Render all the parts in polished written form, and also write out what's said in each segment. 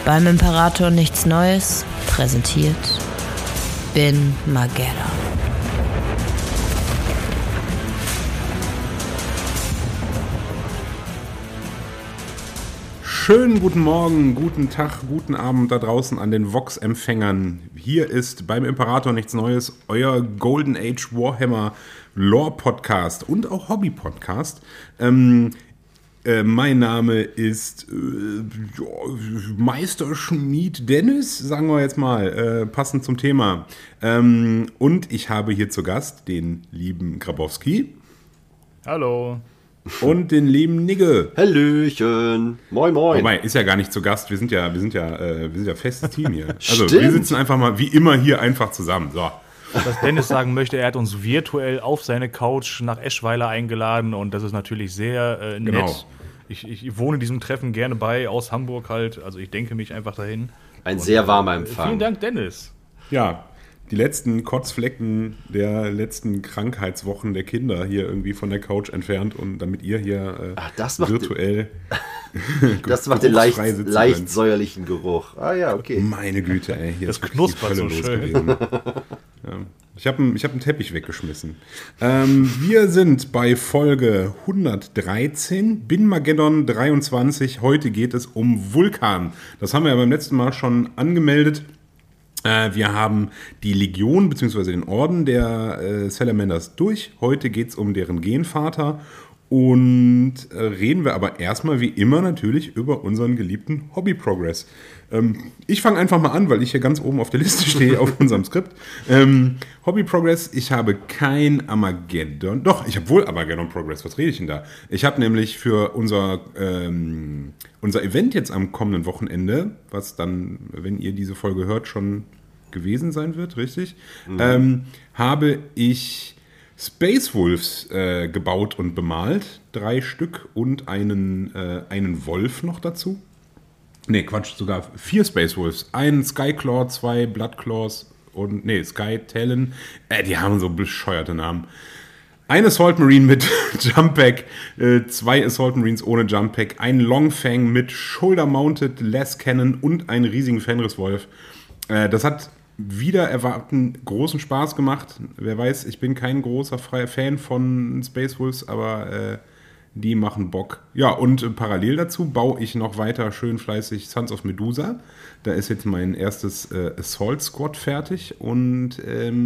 Beim Imperator nichts Neues präsentiert Bin Mageddon. Schönen guten Morgen, guten Tag, guten Abend da draußen an den Vox-Empfängern. Hier ist beim Imperator nichts Neues, euer Golden Age Warhammer Lore-Podcast und auch Hobby-Podcast. Mein Name ist Meisterschmied Dennis, sagen wir jetzt mal, passend zum Thema. Und ich habe hier zu Gast den lieben Grabowski. Hallo. Und den lieben Nigge. Hallöchen. Moin, moin. Wobei, ist ja gar nicht zu Gast. Wir sind ja festes Team hier. Also wir sitzen einfach mal wie immer hier einfach zusammen. So. Was Dennis sagen möchte, er hat uns virtuell auf seine Couch nach Eschweiler eingeladen und das ist natürlich sehr nett. Genau. Ich wohne diesem Treffen gerne bei, aus Hamburg halt. Also ich denke mich einfach dahin. Ein sehr warmer Empfang. Vielen Dank, Dennis. Ja, die letzten Kotzflecken der letzten Krankheitswochen der Kinder hier irgendwie von der Couch entfernt und damit ihr hier virtuell das macht den leicht säuerlichen Geruch. Ah ja, okay. Meine Güte, ey. Hier das knuspert so schön. Ja. Ich hab einen Teppich weggeschmissen. Wir sind bei Folge 113, Bin Mageddon 23. Heute geht es um Vulkan. Das haben wir ja beim letzten Mal schon angemeldet. Wir haben die Legion bzw. den Orden der Salamanders durch. Heute geht es um deren Genvater. Und reden wir aber erstmal wie immer natürlich über unseren geliebten Hobby-Progress. Ich fange einfach mal an, weil ich hier ganz oben auf der Liste stehe auf unserem Skript. Hobby-Progress, ich habe kein Armageddon. Doch, ich habe wohl Armageddon-Progress. Was rede ich denn da? Ich habe nämlich für unser Event jetzt am kommenden Wochenende, was dann, wenn ihr diese Folge hört, schon gewesen sein wird, richtig? Habe ich Space Wolves gebaut und bemalt. 3 Stück und einen Wolf noch dazu. Ne, Quatsch, sogar 4 Space Wolves. Einen Skyclaw, 2 Bloodclaws und, Sky Talon. Die haben so bescheuerte Namen. Ein Assault Marine mit Jump Pack, 2 Assault Marines ohne Jump Pack, ein Longfang mit Shoulder Mounted Las Cannon und einen riesigen Fenris Wolf. Das hat wieder erwarten großen Spaß gemacht. Wer weiß, ich bin kein großer Fan von Space Wolves, aber die machen Bock. Ja, und parallel dazu baue ich noch weiter schön fleißig Sons of Medusa. Da ist jetzt mein erstes Assault Squad fertig und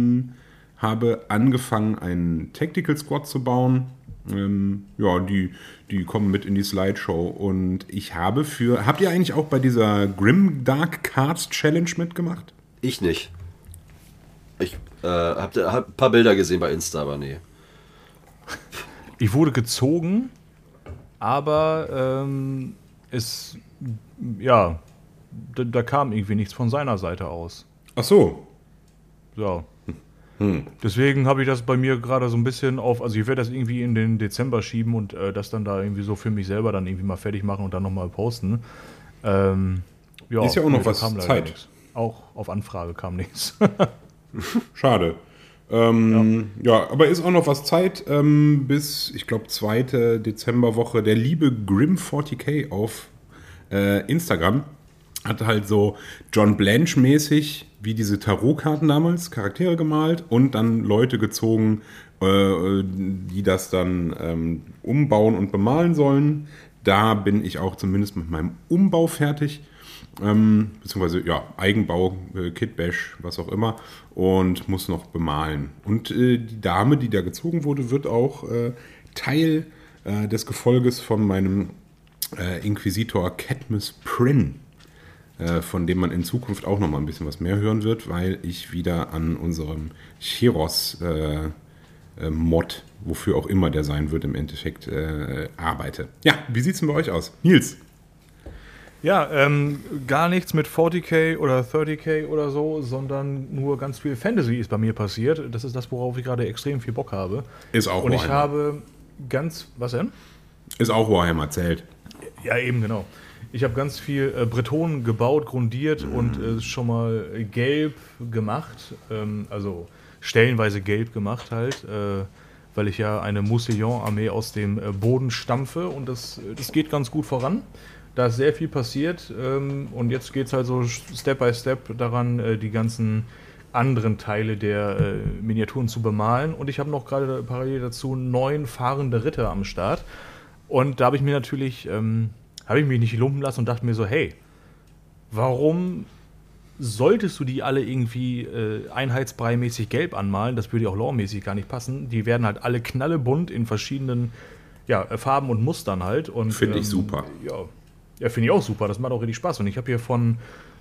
habe angefangen, einen Tactical Squad zu bauen. Die kommen mit in die Slideshow und ich habe habt ihr eigentlich auch bei dieser Grim Dark Cards Challenge mitgemacht? Ich nicht. Ich hab ein paar Bilder gesehen bei Insta, aber nee. Ich wurde gezogen, aber da kam irgendwie nichts von seiner Seite aus. Ach so. Ja. Deswegen habe ich das bei mir gerade so ein bisschen also ich werde das irgendwie in den Dezember schieben und das dann da irgendwie so für mich selber dann irgendwie mal fertig machen und dann nochmal posten. Ist ja auch noch was Zeit. Nichts. Auch auf Anfrage kam nichts. Schade. Aber ist auch noch was Zeit bis, ich glaube, 2. Dezemberwoche. Der liebe Grim40k auf Instagram hat halt so John Blanche-mäßig, wie diese Tarotkarten damals, Charaktere gemalt und dann Leute gezogen, die das dann umbauen und bemalen sollen. Da bin ich auch zumindest mit meinem Umbau fertig. Beziehungsweise Eigenbau, Kitbash, was auch immer, und muss noch bemalen. Und die Dame, die da gezogen wurde, wird auch Teil des Gefolges von meinem Inquisitor Cadmus Prin, von dem man in Zukunft auch noch mal ein bisschen was mehr hören wird, weil ich wieder an unserem Chiros Mod, wofür auch immer der sein wird, im Endeffekt arbeite. Ja, wie sieht's denn bei euch aus? Nils? Ja, gar nichts mit 40k oder 30k oder so, sondern nur ganz viel Fantasy ist bei mir passiert. Das ist das, worauf ich gerade extrem viel Bock habe. Ist auch und Warhammer. Ich habe was denn? Ist auch Warhammer, zählt. Ja, eben, genau. Ich habe ganz viel Bretonen gebaut, grundiert und schon mal gelb gemacht. Also stellenweise gelb gemacht halt, weil ich ja eine Moussillon-Armee aus dem Boden stampfe und das geht ganz gut voran. Da ist sehr viel passiert und jetzt geht es halt so Step by Step daran, die ganzen anderen Teile der Miniaturen zu bemalen. Und ich habe noch gerade parallel dazu 9 fahrende Ritter am Start. Und da habe ich mir natürlich, habe ich mich nicht lumpen lassen und dachte mir so, hey, warum solltest du die alle irgendwie einheitsbrei-mäßig gelb anmalen? Das würde ja auch lore-mäßig gar nicht passen. Die werden halt alle knallebunt in verschiedenen Farben und Mustern halt. Finde ich super. Ja, finde ich auch super. Das macht auch richtig Spaß. Und ich habe hier von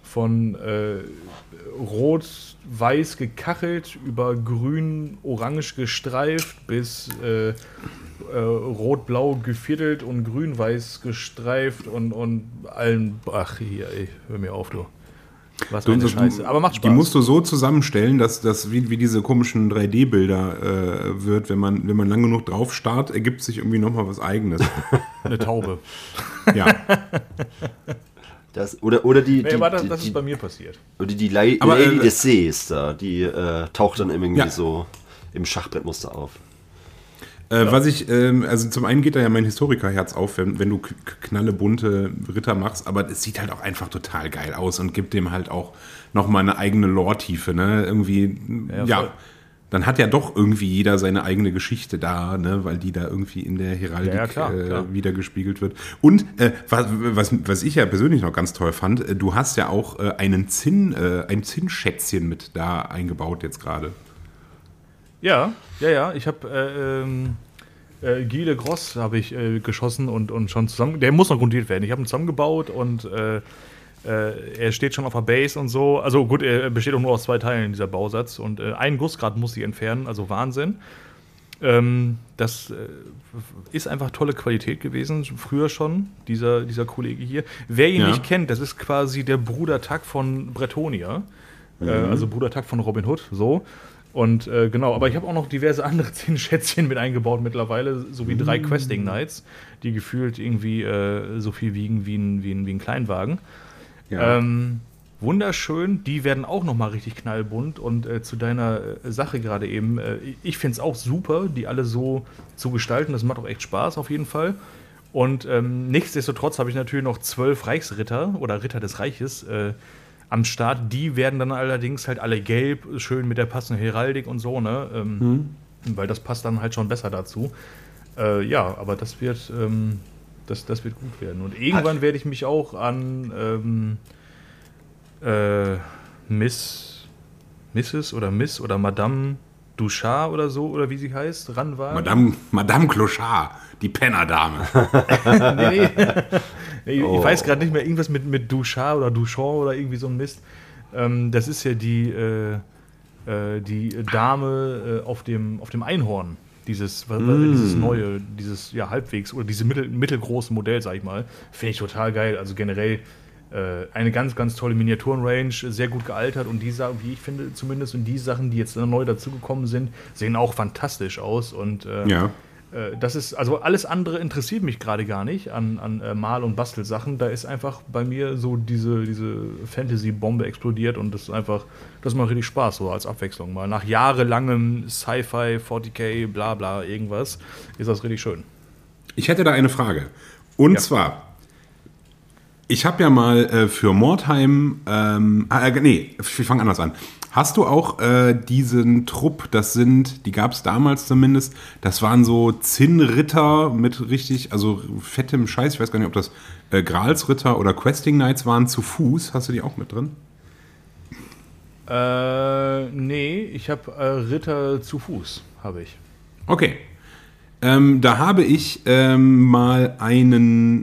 rot-weiß gekachelt über grün-orange gestreift bis rot-blau geviertelt und grün-weiß gestreift und allen. Ach, hier, ey, hör mir auf, du. Was für eine Scheiße. Aber macht Spaß. Die musst du so zusammenstellen, dass das wie diese komischen 3D-Bilder wird. Wenn man lang genug drauf starrt, ergibt sich irgendwie nochmal was Eigenes. Eine Taube. Ja. Das ist bei mir passiert. Oder die Lady des Sees da, die taucht dann irgendwie so im Schachbrettmuster auf. Was ich, also zum einen geht da ja mein Historikerherz auf, wenn du knallebunte Ritter machst, aber es sieht halt auch einfach total geil aus und gibt dem halt auch nochmal eine eigene Lore-Tiefe, ne? Irgendwie, dann hat ja doch irgendwie jeder seine eigene Geschichte da, ne? Weil die da irgendwie in der Heraldik klar. Wiedergespiegelt wird. Und was ich ja persönlich noch ganz toll fand, du hast ja auch ein Zinnschätzchen mit da eingebaut jetzt gerade. Ja, ich habe Gile Gross habe ich geschossen und schon zusammen. Der muss noch grundiert werden. Ich habe ihn zusammengebaut und er steht schon auf der Base und so. Also gut, er besteht auch nur aus 2 Teilen, dieser Bausatz. Und einen Gussgrad muss ich entfernen, also Wahnsinn. Das ist einfach tolle Qualität gewesen, früher schon, dieser Kollege hier. Wer ihn nicht kennt, das ist quasi der Bruder Tuck von Bretonnia. Also Bruder Tuck von Robin Hood, so. Und genau, aber ich habe auch noch diverse andere Zinnschätzchen mit eingebaut mittlerweile, sowie 3 Questing Knights, die gefühlt irgendwie so viel wiegen wie ein Kleinwagen. Ja. Wunderschön, die werden auch nochmal richtig knallbunt und zu deiner Sache gerade eben, ich finde es auch super, die alle so zu gestalten, das macht auch echt Spaß auf jeden Fall. Und nichtsdestotrotz habe ich natürlich noch 12 Reichsritter oder Ritter des Reiches am Start. Die werden dann allerdings halt alle gelb, schön mit der passenden Heraldik und so, ne? Weil das passt dann halt schon besser dazu. Aber das wird gut werden. Und irgendwann werde ich mich auch an Mrs. oder Miss oder Madame Duchard oder so, oder wie sie heißt, ranwagen. Madame Clochard, die Pennerdame. Nee. Ich weiß gerade nicht mehr, irgendwas mit Duchard oder Duchamp oder irgendwie so ein Mist. Das ist ja die Dame auf dem Einhorn. Dieses neue, dieses halbwegs, oder dieses mittelgroße Modell, sag ich mal. Finde ich total geil. Also generell eine ganz, ganz tolle Miniaturenrange, sehr gut gealtert und die Sachen, wie ich finde, zumindest und die Sachen, die jetzt neu dazugekommen sind, sehen auch fantastisch aus und das ist, also alles andere interessiert mich gerade gar nicht an Mal- und Bastelsachen. Da ist einfach bei mir so diese Fantasy-Bombe explodiert und das macht richtig Spaß, so als Abwechslung. Mal nach jahrelangem Sci-Fi, 40k, bla bla, irgendwas, ist das richtig schön. Ich hätte da eine Frage. Und zwar, ich habe ja mal für Mordheim, ich fange anders an. Hast du auch diesen Trupp, die gab es damals zumindest, das waren so Zinnritter mit richtig, also fettem Scheiß, ich weiß gar nicht, ob das Gralsritter oder Questing Knights waren, zu Fuß, hast du die auch mit drin? Nee, ich habe Ritter zu Fuß, habe ich. Okay. Da habe ich mal eine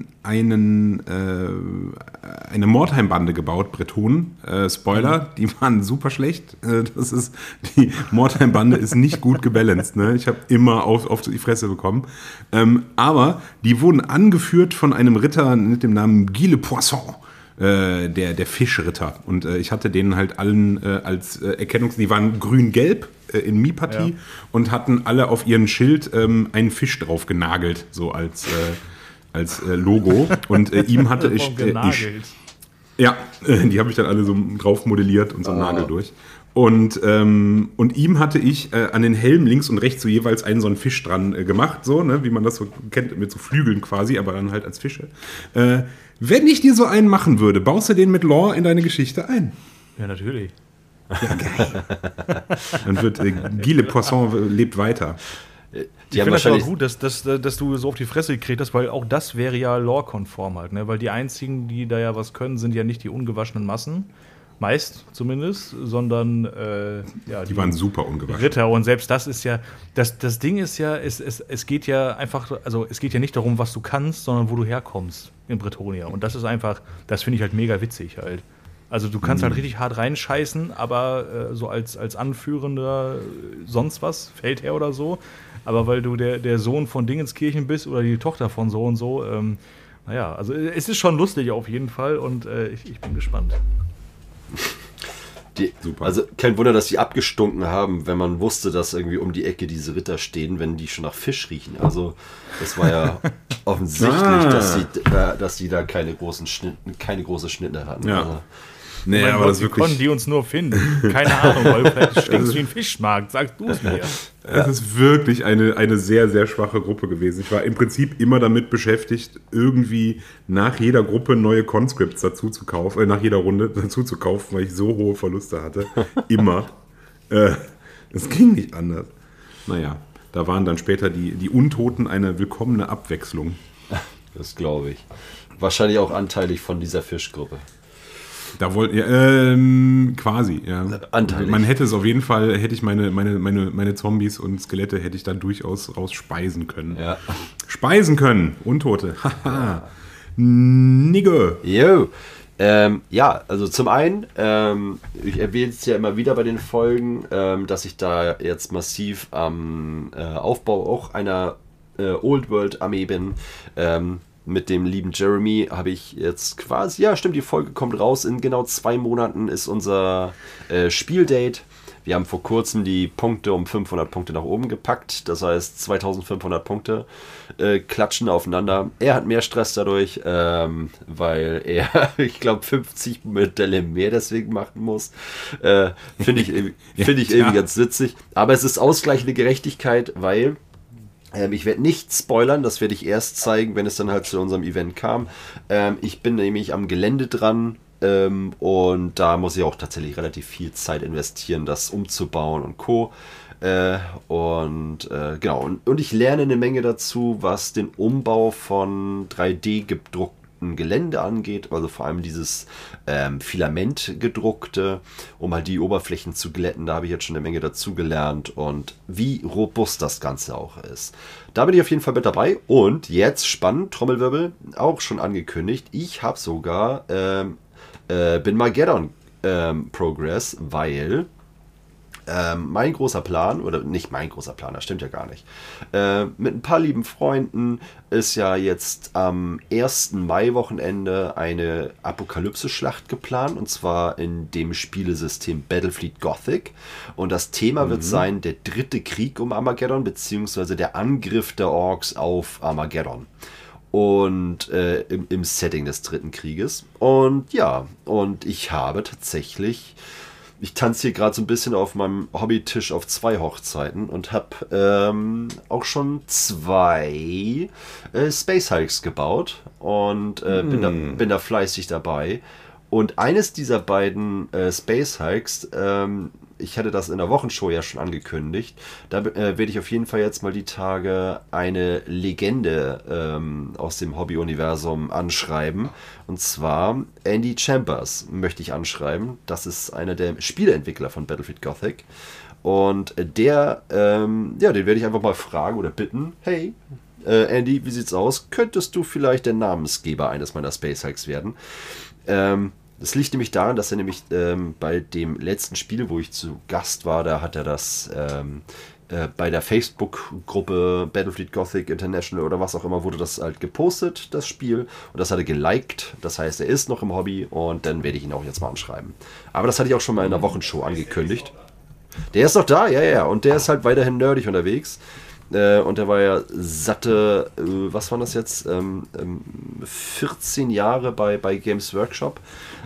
Mordheim-Bande gebaut, Bretonen. Spoiler, die waren super schlecht. Die Mordheim-Bande ist nicht gut gebalanced. Ne? Ich habe immer auf die Fresse bekommen. Aber die wurden angeführt von einem Ritter mit dem Namen Guy le Poisson. Der Fischritter. Und ich hatte denen halt allen als die waren grün-gelb in Mi-Partie und hatten alle auf ihren Schild einen Fisch drauf genagelt, so als Logo. Und ihm hatte die habe ich dann alle so drauf modelliert und so einen Nagel durch. Und ihm hatte ich an den Helm links und rechts so jeweils einen so einen Fisch dran gemacht, so, ne, wie man das so kennt, mit so Flügeln quasi, aber dann halt als Fische. Wenn ich dir so einen machen würde, baust du den mit Lore in deine Geschichte ein? Ja, natürlich. Ja, geil. Dann wird Guy Le Poisson lebt weiter. Ich finde das aber gut, dass du so auf die Fresse gekriegt hast, weil auch das wäre ja lore-konform halt, ne? Weil die einzigen, die da ja was können, sind ja nicht die ungewaschenen Massen. Meist zumindest, sondern die waren super ungewaschen. Ritter, und selbst das ist ja, das Ding ist ja, es geht ja einfach, also es geht ja nicht darum, was du kannst, sondern wo du herkommst in Bretonnia. Und das ist einfach, das finde ich halt mega witzig halt. Also du kannst halt richtig hart reinscheißen, aber so als Anführender sonst was, Feldherr oder so, aber weil du der Sohn von Dingenskirchen bist oder die Tochter von so und so, also es ist schon lustig auf jeden Fall und ich bin gespannt. Super. Also kein Wunder, dass die abgestunken haben, wenn man wusste, dass irgendwie um die Ecke diese Ritter stehen, wenn die schon nach Fisch riechen. Also das war ja offensichtlich, dass die da keine große Schnitte hatten. Ja. Also, nee, aber Gott, das wirklich konnten die uns nur finden. Keine Ahnung, weil vielleicht stinkst wie ein Fischmarkt. Sagst du es mir. Es ist wirklich eine sehr, sehr schwache Gruppe gewesen. Ich war im Prinzip immer damit beschäftigt, irgendwie nach jeder Gruppe neue Conscripts dazu zu kaufen, nach jeder Runde dazu zu kaufen, weil ich so hohe Verluste hatte. Immer. Es ging nicht anders. Naja, da waren dann später die Untoten eine willkommene Abwechslung. das glaube ich. Wahrscheinlich auch anteilig von dieser Fischgruppe. Da wollte quasi, ja. Anteilig. Man hätte es auf jeden Fall, hätte ich meine Zombies und Skelette hätte ich dann durchaus rausspeisen können. Ja. Speisen können, Untote. Haha. Nigge. Jo. Also zum einen, ich erwähne es ja immer wieder bei den Folgen, dass ich da jetzt massiv am Aufbau auch einer Old World Armee bin. Mit dem lieben Jeremy habe ich jetzt quasi, ja stimmt, die Folge kommt raus, in genau 2 Monaten ist unser Spieldate. Wir haben vor kurzem die Punkte um 500 Punkte nach oben gepackt, das heißt 2500 Punkte klatschen aufeinander. Er hat mehr Stress dadurch, weil er, ich glaube, 50 Modelle mehr deswegen machen muss. Finde ich irgendwie ganz witzig. Aber es ist ausgleichende Gerechtigkeit, weil ich werde nicht spoilern, das werde ich erst zeigen, wenn es dann halt zu unserem Event kam. Ich bin nämlich am Gelände dran und da muss ich auch tatsächlich relativ viel Zeit investieren, das umzubauen und Co. Genau. Und ich lerne eine Menge dazu, was den Umbau von 3D-gedruckten Gelände angeht, also vor allem dieses Filament gedruckte, um halt die Oberflächen zu glätten. Da habe ich jetzt schon eine Menge dazu gelernt und wie robust das Ganze auch ist. Da bin ich auf jeden Fall mit dabei und jetzt spannend, Trommelwirbel, auch schon angekündigt, ich habe sogar bin Mageddon Progress, weil mein großer Plan, oder nicht mein großer Plan, das stimmt ja gar nicht, mit ein paar lieben Freunden ist ja jetzt am 1. Mai-Wochenende eine Apokalypse-Schlacht geplant, und zwar in dem Spielesystem Battlefleet Gothic, und das Thema wird sein der 3. Krieg um Armageddon, beziehungsweise der Angriff der Orks auf Armageddon. Und im Setting des 3. Krieges. Und ja, und ich habe tatsächlich, ich tanze hier gerade so ein bisschen auf meinem Hobbytisch auf 2 Hochzeiten und habe auch schon 2 Space Hulks gebaut und bin da fleißig dabei. Und eines dieser beiden Space Hulks, ich hatte das in der Wochenshow ja schon angekündigt, da werde ich auf jeden Fall jetzt mal die Tage eine Legende aus dem Hobby-Universum anschreiben. Und zwar Andy Chambers möchte ich anschreiben. Das ist einer der Spieleentwickler von Battlefield Gothic. Und den werde ich einfach mal fragen oder bitten, hey, Andy, wie sieht's aus? Könntest du vielleicht der Namensgeber eines meiner Space Hulks werden? Das liegt nämlich daran, dass er nämlich bei dem letzten Spiel, wo ich zu Gast war, da hat er das bei der Facebook-Gruppe Battlefield Gothic International oder was auch immer, wurde das halt gepostet, das Spiel, und das hat er geliked. Das heißt, er ist noch im Hobby und dann werde ich ihn auch jetzt mal anschreiben. Aber das hatte ich auch schon mal in der Wochenshow angekündigt. Der ist noch da, ja, und der ist halt weiterhin nerdig unterwegs. Und der war ja satte, was waren das jetzt, 14 Jahre bei Games Workshop.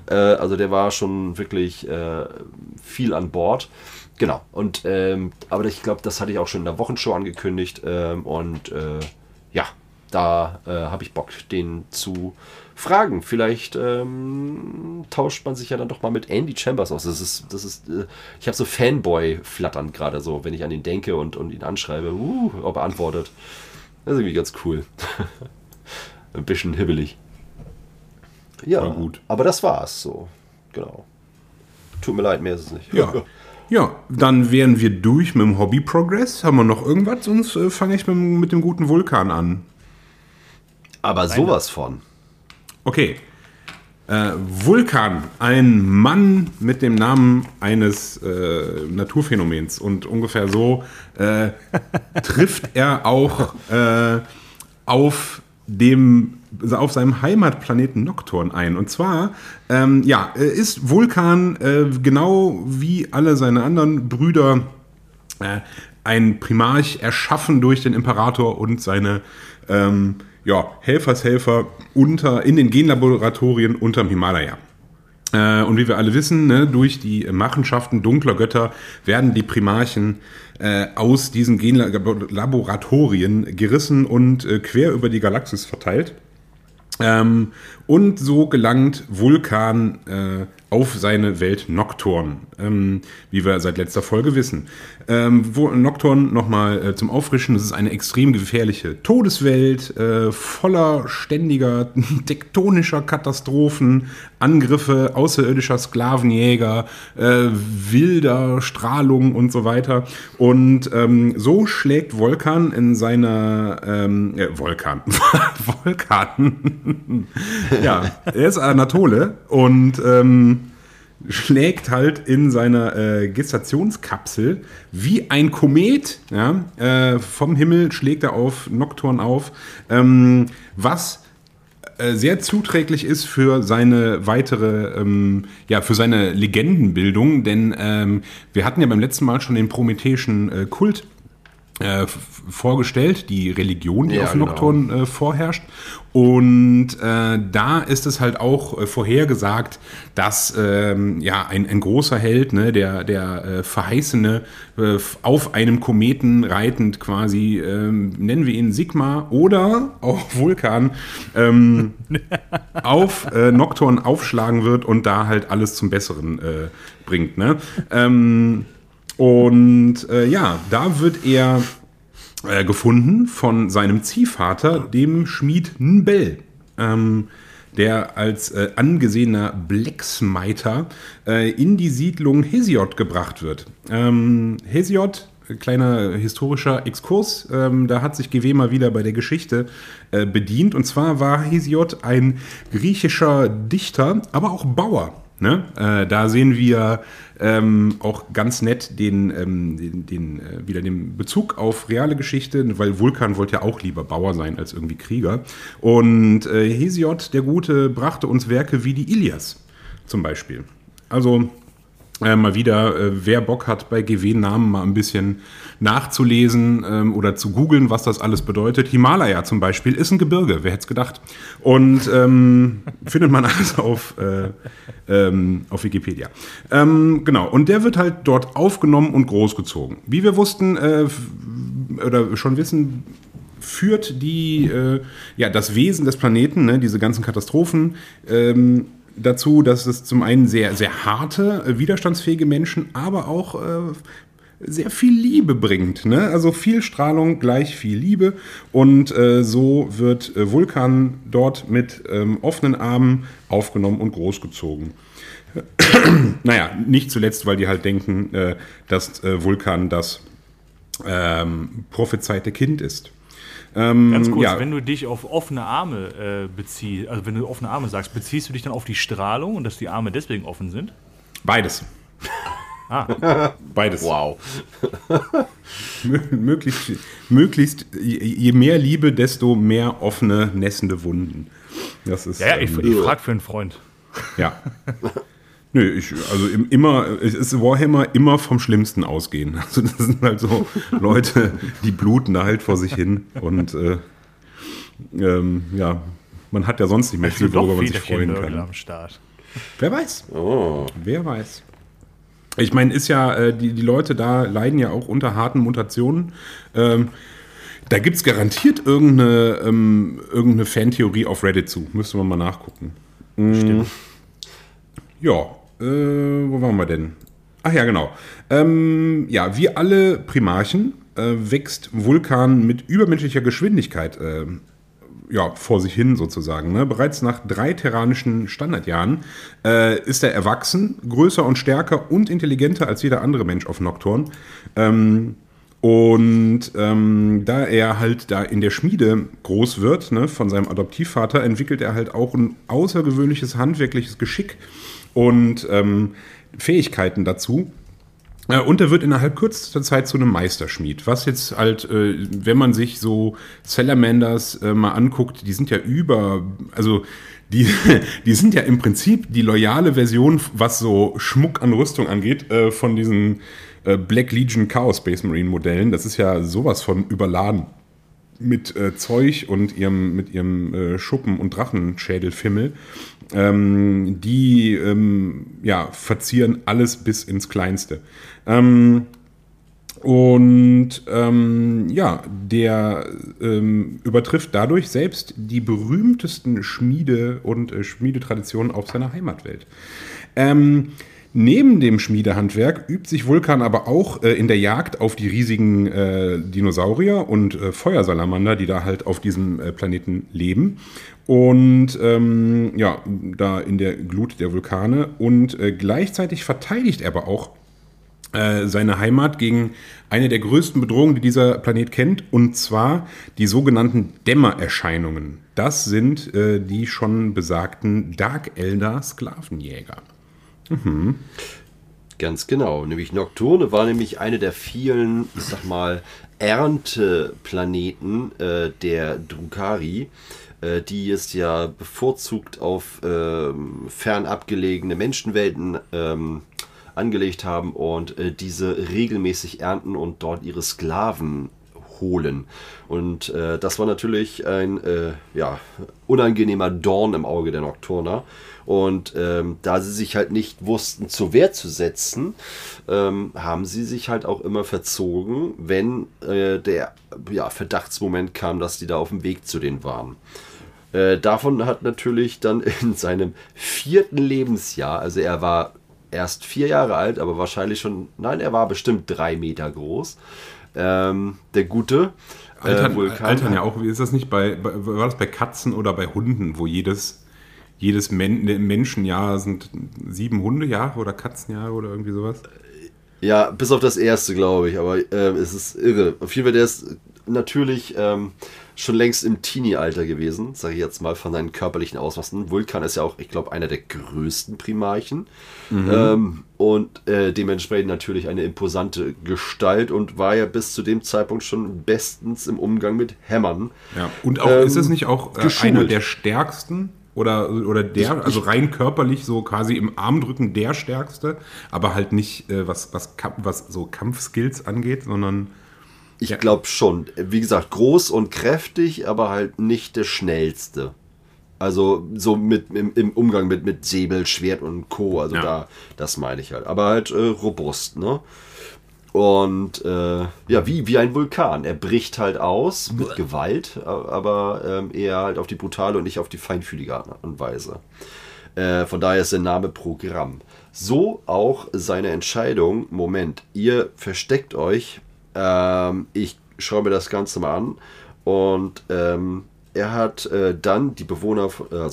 Also der war schon wirklich viel an Bord. Genau. Und aber ich glaube, das hatte ich auch schon in der Wochenshow angekündigt. Ja, da habe ich Bock, den zu fragen. Vielleicht tauscht man sich ja dann doch mal mit Andy Chambers aus. Ich habe so Fanboy-Flattern gerade so, wenn ich an ihn denke und ihn anschreibe, ob er antwortet. Das ist irgendwie ganz cool. Ein bisschen hibbelig. Ja, gut. Aber das war's so. Genau. Tut mir leid, mehr ist es nicht. Ja, dann wären wir durch mit dem Hobby-Progress. Haben wir noch irgendwas? Sonst fange ich mit dem guten Vulkan an. Aber sowas von. Okay. Vulkan, ein Mann mit dem Namen eines Naturphänomens. Und ungefähr so trifft er auch auf seinem Heimatplaneten Nokton ein. Und zwar ist Vulkan genau wie alle seine anderen Brüder ein Primarch erschaffen durch den Imperator und seine Helfershelfer in den Genlaboratorien unterm Himalaya. Und wie wir alle wissen, ne, durch die Machenschaften dunkler Götter werden die Primarchen aus diesen Genlaboratorien gerissen und quer über die Galaxis verteilt. Und so gelangt Vulkan auf seine Welt Nokton, wie wir seit letzter Folge wissen. Nokton nochmal zum Auffrischen, das ist eine extrem gefährliche Todeswelt, voller ständiger tektonischer Katastrophen, Angriffe außerirdischer Sklavenjäger, wilder Strahlung und so weiter. Und so schlägt Vulkan in seiner Vulkan. Ja, er ist Anatole und schlägt halt in seiner Gestationskapsel wie ein Komet, vom Himmel schlägt er auf Nokton auf, was sehr zuträglich ist für seine weitere, für seine Legendenbildung, denn wir hatten ja beim letzten Mal schon den prometheischen Kult vorgestellt, die Religion, die auf Nokton vorherrscht. Und da ist es halt auch vorhergesagt, dass ein großer Held, ne, der Verheißene, auf einem Kometen reitend quasi, nennen wir ihn Sigma oder auch Vulkan, auf Nokton aufschlagen wird und da halt alles zum Besseren bringt. Ne? Da wird er gefunden von seinem Ziehvater, dem Schmied Nbel, der als angesehener Blacksmiter in die Siedlung Hesiod gebracht wird. Hesiod, kleiner historischer Exkurs, da hat sich GW mal wieder bei der Geschichte bedient. Und zwar war Hesiod ein griechischer Dichter, aber auch Bauer. Ne? Da sehen wir auch ganz nett wieder den Bezug auf reale Geschichte, weil Vulkan wollte ja auch lieber Bauer sein als irgendwie Krieger. Und Hesiod, der Gute, brachte uns Werke wie die Ilias zum Beispiel. Also mal wieder, wer Bock hat, bei GW-Namen mal ein bisschen nachzulesen oder zu googeln, was das alles bedeutet. Himalaya zum Beispiel ist ein Gebirge, wer hätte es gedacht. Und findet man alles auf Wikipedia. Genau, und der wird halt dort aufgenommen und großgezogen. Wie wir wussten oder schon wissen, führt das Wesen des Planeten, ne, diese ganzen Katastrophen, dazu, dass es zum einen sehr, sehr harte, widerstandsfähige Menschen, aber auch sehr viel Liebe bringt. Ne? Also viel Strahlung gleich viel Liebe. Und so wird Vulkan dort mit offenen Armen aufgenommen und großgezogen. Naja, nicht zuletzt, weil die halt denken, dass Vulkan das prophezeite Kind ist. Ganz kurz, wenn du dich auf offene Arme beziehst, also wenn du offene Arme sagst, beziehst du dich dann auf die Strahlung und dass die Arme deswegen offen sind? Beides. Beides. Wow. möglichst, je mehr Liebe, desto mehr offene, nässende Wunden. Das ist, ich frage für einen Freund. Ja. Nö, es ist Warhammer immer vom Schlimmsten ausgehen. Also das sind halt so Leute, die bluten da halt vor sich hin und man hat ja sonst nicht mehr viel, worüber man sich freuen kann. Am Start. Wer weiß. Oh. Wer weiß. Ich meine, ist ja, die Leute da leiden ja auch unter harten Mutationen. Da gibt es garantiert irgendeine Fantheorie auf Reddit zu. Müsste man mal nachgucken. Stimmt. Ja, wo waren wir denn? Ach ja, genau. Ja, wie alle Primarchen wächst Vulkan mit übermenschlicher Geschwindigkeit vor sich hin sozusagen. Ne? Bereits nach 3 terranischen Standardjahren ist er erwachsen, größer und stärker und intelligenter als jeder andere Mensch auf Nocturne. Da er halt da in der Schmiede groß wird, ne, von seinem Adoptivvater, entwickelt er halt auch ein außergewöhnliches handwerkliches Geschick und Fähigkeiten dazu. Und er wird innerhalb kürzester Zeit zu einem Meisterschmied. Was jetzt halt, wenn man sich so Salamanders mal anguckt, die sind ja die sind ja im Prinzip die loyale Version, was so Schmuck an Rüstung angeht, von diesen Black Legion Chaos Space Marine Modellen. Das ist ja sowas von überladen mit Zeug und mit ihrem Schuppen- und Drachenschädelfimmel. Die verzieren alles bis ins Kleinste. Der übertrifft dadurch selbst die berühmtesten Schmiede- und Schmiedetraditionen auf seiner Heimatwelt. Neben dem Schmiedehandwerk übt sich Vulkan aber auch in der Jagd auf die riesigen Dinosaurier und Feuersalamander, die da halt auf diesem Planeten leben. Und da in der Glut der Vulkane. Und gleichzeitig verteidigt er aber auch seine Heimat gegen eine der größten Bedrohungen, die dieser Planet kennt, und zwar die sogenannten Dämmererscheinungen. Das sind die schon besagten Dark Eldar Sklavenjäger. Mhm. Ganz genau. Nämlich Nocturne war nämlich eine der vielen, ich sag mal, Ernteplaneten der Drukhari, die es ja bevorzugt auf fernab gelegene Menschenwelten angelegt haben und diese regelmäßig ernten und dort ihre Sklaven holen. Und das war natürlich ein unangenehmer Dorn im Auge der Nocturner. Und da sie sich halt nicht wussten, zur Wehr zu setzen, haben sie sich halt auch immer verzogen, wenn der Verdachtsmoment kam, dass die da auf dem Weg zu denen waren. Davon hat natürlich dann in seinem 4. Lebensjahr, also er war erst 4 Jahre alt, aber wahrscheinlich er war bestimmt 3 Meter groß. Der gute Vulkan. Altern ja auch, ist das nicht war das bei Katzen oder bei Hunden, wo jedes Menschenjahr sind 7 Hundejahre oder Katzenjahre oder irgendwie sowas? Ja, bis auf das erste, glaube ich, aber es ist irre. Auf jeden Fall, der ist natürlich schon längst im Teenie-Alter gewesen, sage ich jetzt mal, von seinen körperlichen Ausmaßen. Vulkan ist ja auch, ich glaube, einer der größten Primarchen. Und dementsprechend natürlich eine imposante Gestalt und war ja bis zu dem Zeitpunkt schon bestens im Umgang mit Hämmern. Ja, und auch ist es nicht auch einer der stärksten? Oder der, also rein körperlich so quasi im Armdrücken der Stärkste, aber halt nicht, was so Kampfskills angeht, sondern... Ich glaube schon. Wie gesagt, groß und kräftig, aber halt nicht der Schnellste. Also so im Umgang mit Säbel, Schwert und Co. Also das meine ich halt. Aber halt robust, ne? Und wie ein Vulkan. Er bricht halt aus mit Gewalt, aber eher halt auf die brutale und nicht auf die feinfühlige Art und Weise. Von daher ist der Name Programm. So auch seine Entscheidung, Moment, ihr versteckt euch, ich schaue mir das Ganze mal an und er hat dann die Bewohner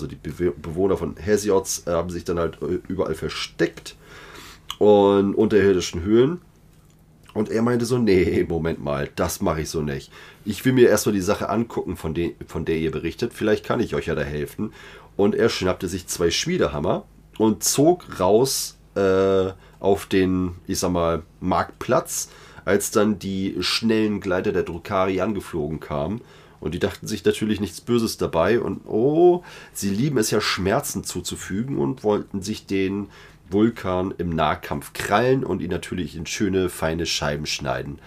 von Hesiods haben sich dann halt überall versteckt und unterirdischen Höhlen. Und er meinte so, nee, Moment mal, das mache ich so nicht. Ich will mir erstmal die Sache angucken, von der ihr berichtet. Vielleicht kann ich euch ja da helfen. Und er schnappte sich 2 Schmiedehammer und zog raus auf den, ich sag mal, Marktplatz, als dann die schnellen Gleiter der Drukhari angeflogen kamen. Und die dachten sich natürlich nichts Böses dabei. Und sie lieben es ja, Schmerzen zuzufügen und wollten sich den Vulkan im Nahkampf krallen und ihn natürlich in schöne, feine Scheiben schneiden.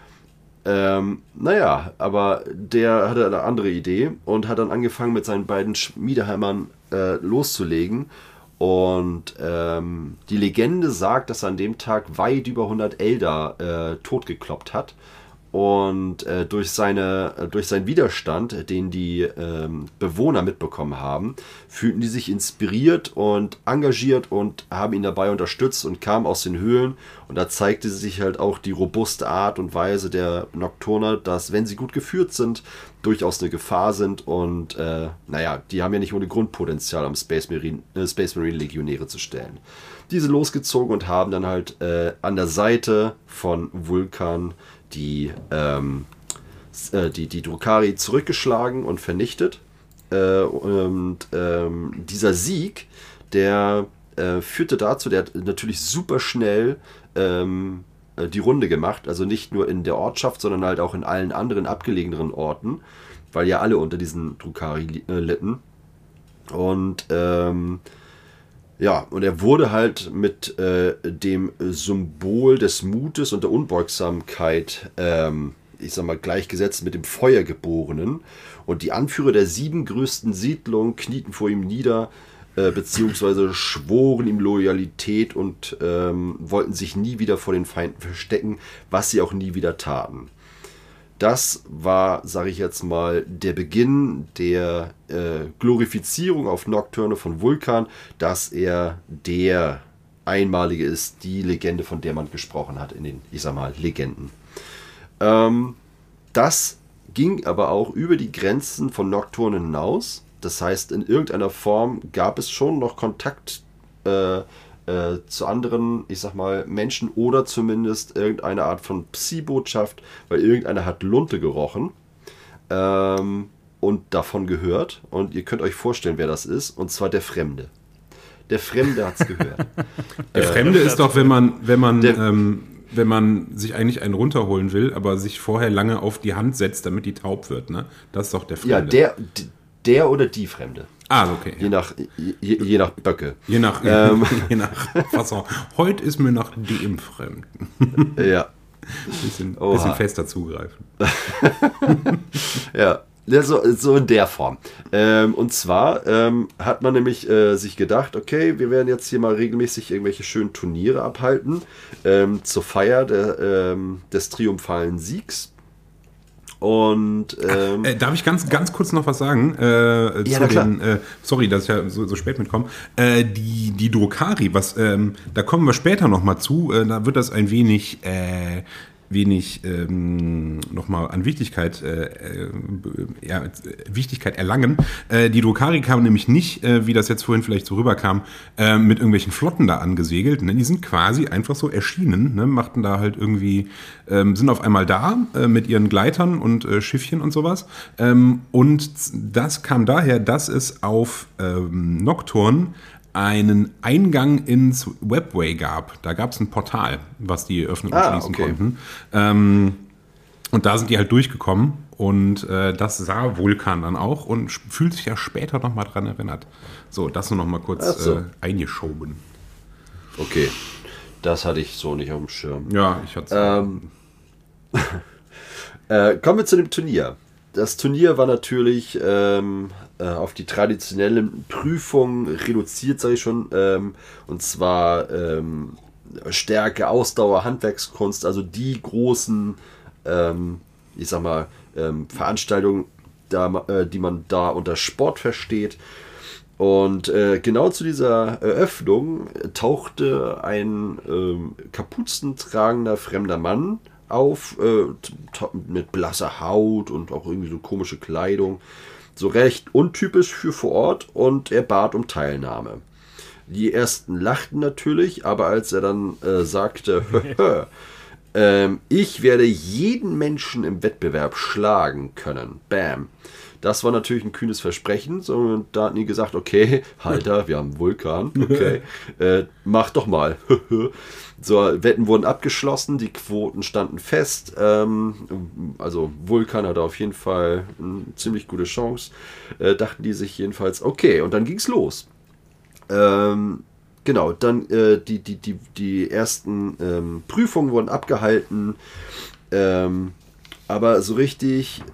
Aber der hatte eine andere Idee und hat dann angefangen, mit seinen beiden Schmiedehämmern loszulegen Und die Legende sagt, dass er an dem Tag weit über 100 Elder totgekloppt hat. Und durch seinen Widerstand, den die Bewohner mitbekommen haben, fühlten die sich inspiriert und engagiert und haben ihn dabei unterstützt und kamen aus den Höhlen. Und da zeigte sich halt auch die robuste Art und Weise der Nocturner, dass, wenn sie gut geführt sind, durchaus eine Gefahr sind. Und die haben ja nicht ohne Grundpotenzial, am Space Marine Legionäre zu stellen. Diese losgezogen und haben dann halt an der Seite von Vulkan die Drukhari zurückgeschlagen und vernichtet. Dieser Sieg, der führte dazu, der hat natürlich super schnell die Runde gemacht, also nicht nur in der Ortschaft, sondern halt auch in allen anderen abgelegeneren Orten, weil ja alle unter diesen Drukhari litten. Und und er wurde halt mit dem Symbol des Mutes und der Unbeugsamkeit, gleichgesetzt mit dem Feuergeborenen. Und die Anführer der 7 größten Siedlungen knieten vor ihm nieder, beziehungsweise schworen ihm Loyalität und wollten sich nie wieder vor den Feinden verstecken, was sie auch nie wieder taten. Das war, sage ich jetzt mal, der Beginn der Glorifizierung auf Nocturne von Vulkan, dass er der Einmalige ist, die Legende, von der man gesprochen hat in den, Legenden. Das ging aber auch über die Grenzen von Nocturne hinaus. Das heißt, in irgendeiner Form gab es schon noch Kontakt zu anderen, Menschen oder zumindest irgendeine Art von Psi-Botschaft, weil irgendeiner hat Lunte gerochen und davon gehört. Und ihr könnt euch vorstellen, wer das ist, und zwar der Fremde. Der Fremde hat es gehört. Der Fremde ist doch, wenn man sich eigentlich einen runterholen will, aber sich vorher lange auf die Hand setzt, damit die taub wird. Ne? Das ist doch der Fremde. Ja, der oder die Fremde. Ah, okay. Je nach Böcke. Je nach Fassung. Heute ist mir nach dem Fremden. Ja. Bisschen fester zugreifen. Ja, so in der Form. Und zwar hat man nämlich sich gedacht, okay, wir werden jetzt hier mal regelmäßig irgendwelche schönen Turniere abhalten zur Feier des triumphalen Siegs. Und darf ich ganz kurz noch was sagen? Sorry, dass ich ja so spät mitkomme. Die Drukhari, da kommen wir später noch mal zu. Da wird das ein wenig nochmal an Wichtigkeit erlangen. Die Drukhari kamen nämlich nicht, wie das jetzt vorhin vielleicht so rüberkam, mit irgendwelchen Flotten da angesegelt. Ne? Die sind quasi einfach so erschienen, ne? Machten da halt irgendwie, sind auf einmal da mit ihren Gleitern und Schiffchen und sowas. Und das kam daher, dass es auf Nocturne einen Eingang ins Webway gab. Da gab es ein Portal, was die öffnen und schließen konnten. Und da sind die halt durchgekommen und das sah Vulkan dann auch und fühlt sich ja später nochmal dran erinnert. So, das nur nochmal kurz eingeschoben. Okay, das hatte ich so nicht auf dem Schirm. Ja, ich hatte es. Kommen wir zu dem Turnier. Das Turnier war natürlich auf die traditionellen Prüfungen reduziert, sage ich schon. Und zwar Stärke, Ausdauer, Handwerkskunst, also die großen, Veranstaltungen, die man da unter Sport versteht. Und genau zu dieser Eröffnung tauchte ein kapuzentragender fremder Mann auf, mit blasser Haut und auch irgendwie so komische Kleidung. So recht untypisch für vor Ort, und er bat um Teilnahme. Die ersten lachten natürlich, aber als er dann sagte, ich werde jeden Menschen im Wettbewerb schlagen können. Bam. Das war natürlich ein kühnes Versprechen. Und da hatten die gesagt, okay, Alter, wir haben Vulkan. Okay, mach doch mal. So, Wetten wurden abgeschlossen, die Quoten standen fest. Also Vulkan hatte auf jeden Fall eine ziemlich gute Chance. Dachten die sich jedenfalls, okay, und dann ging's los. Genau, dann die ersten Prüfungen wurden abgehalten. Aber so richtig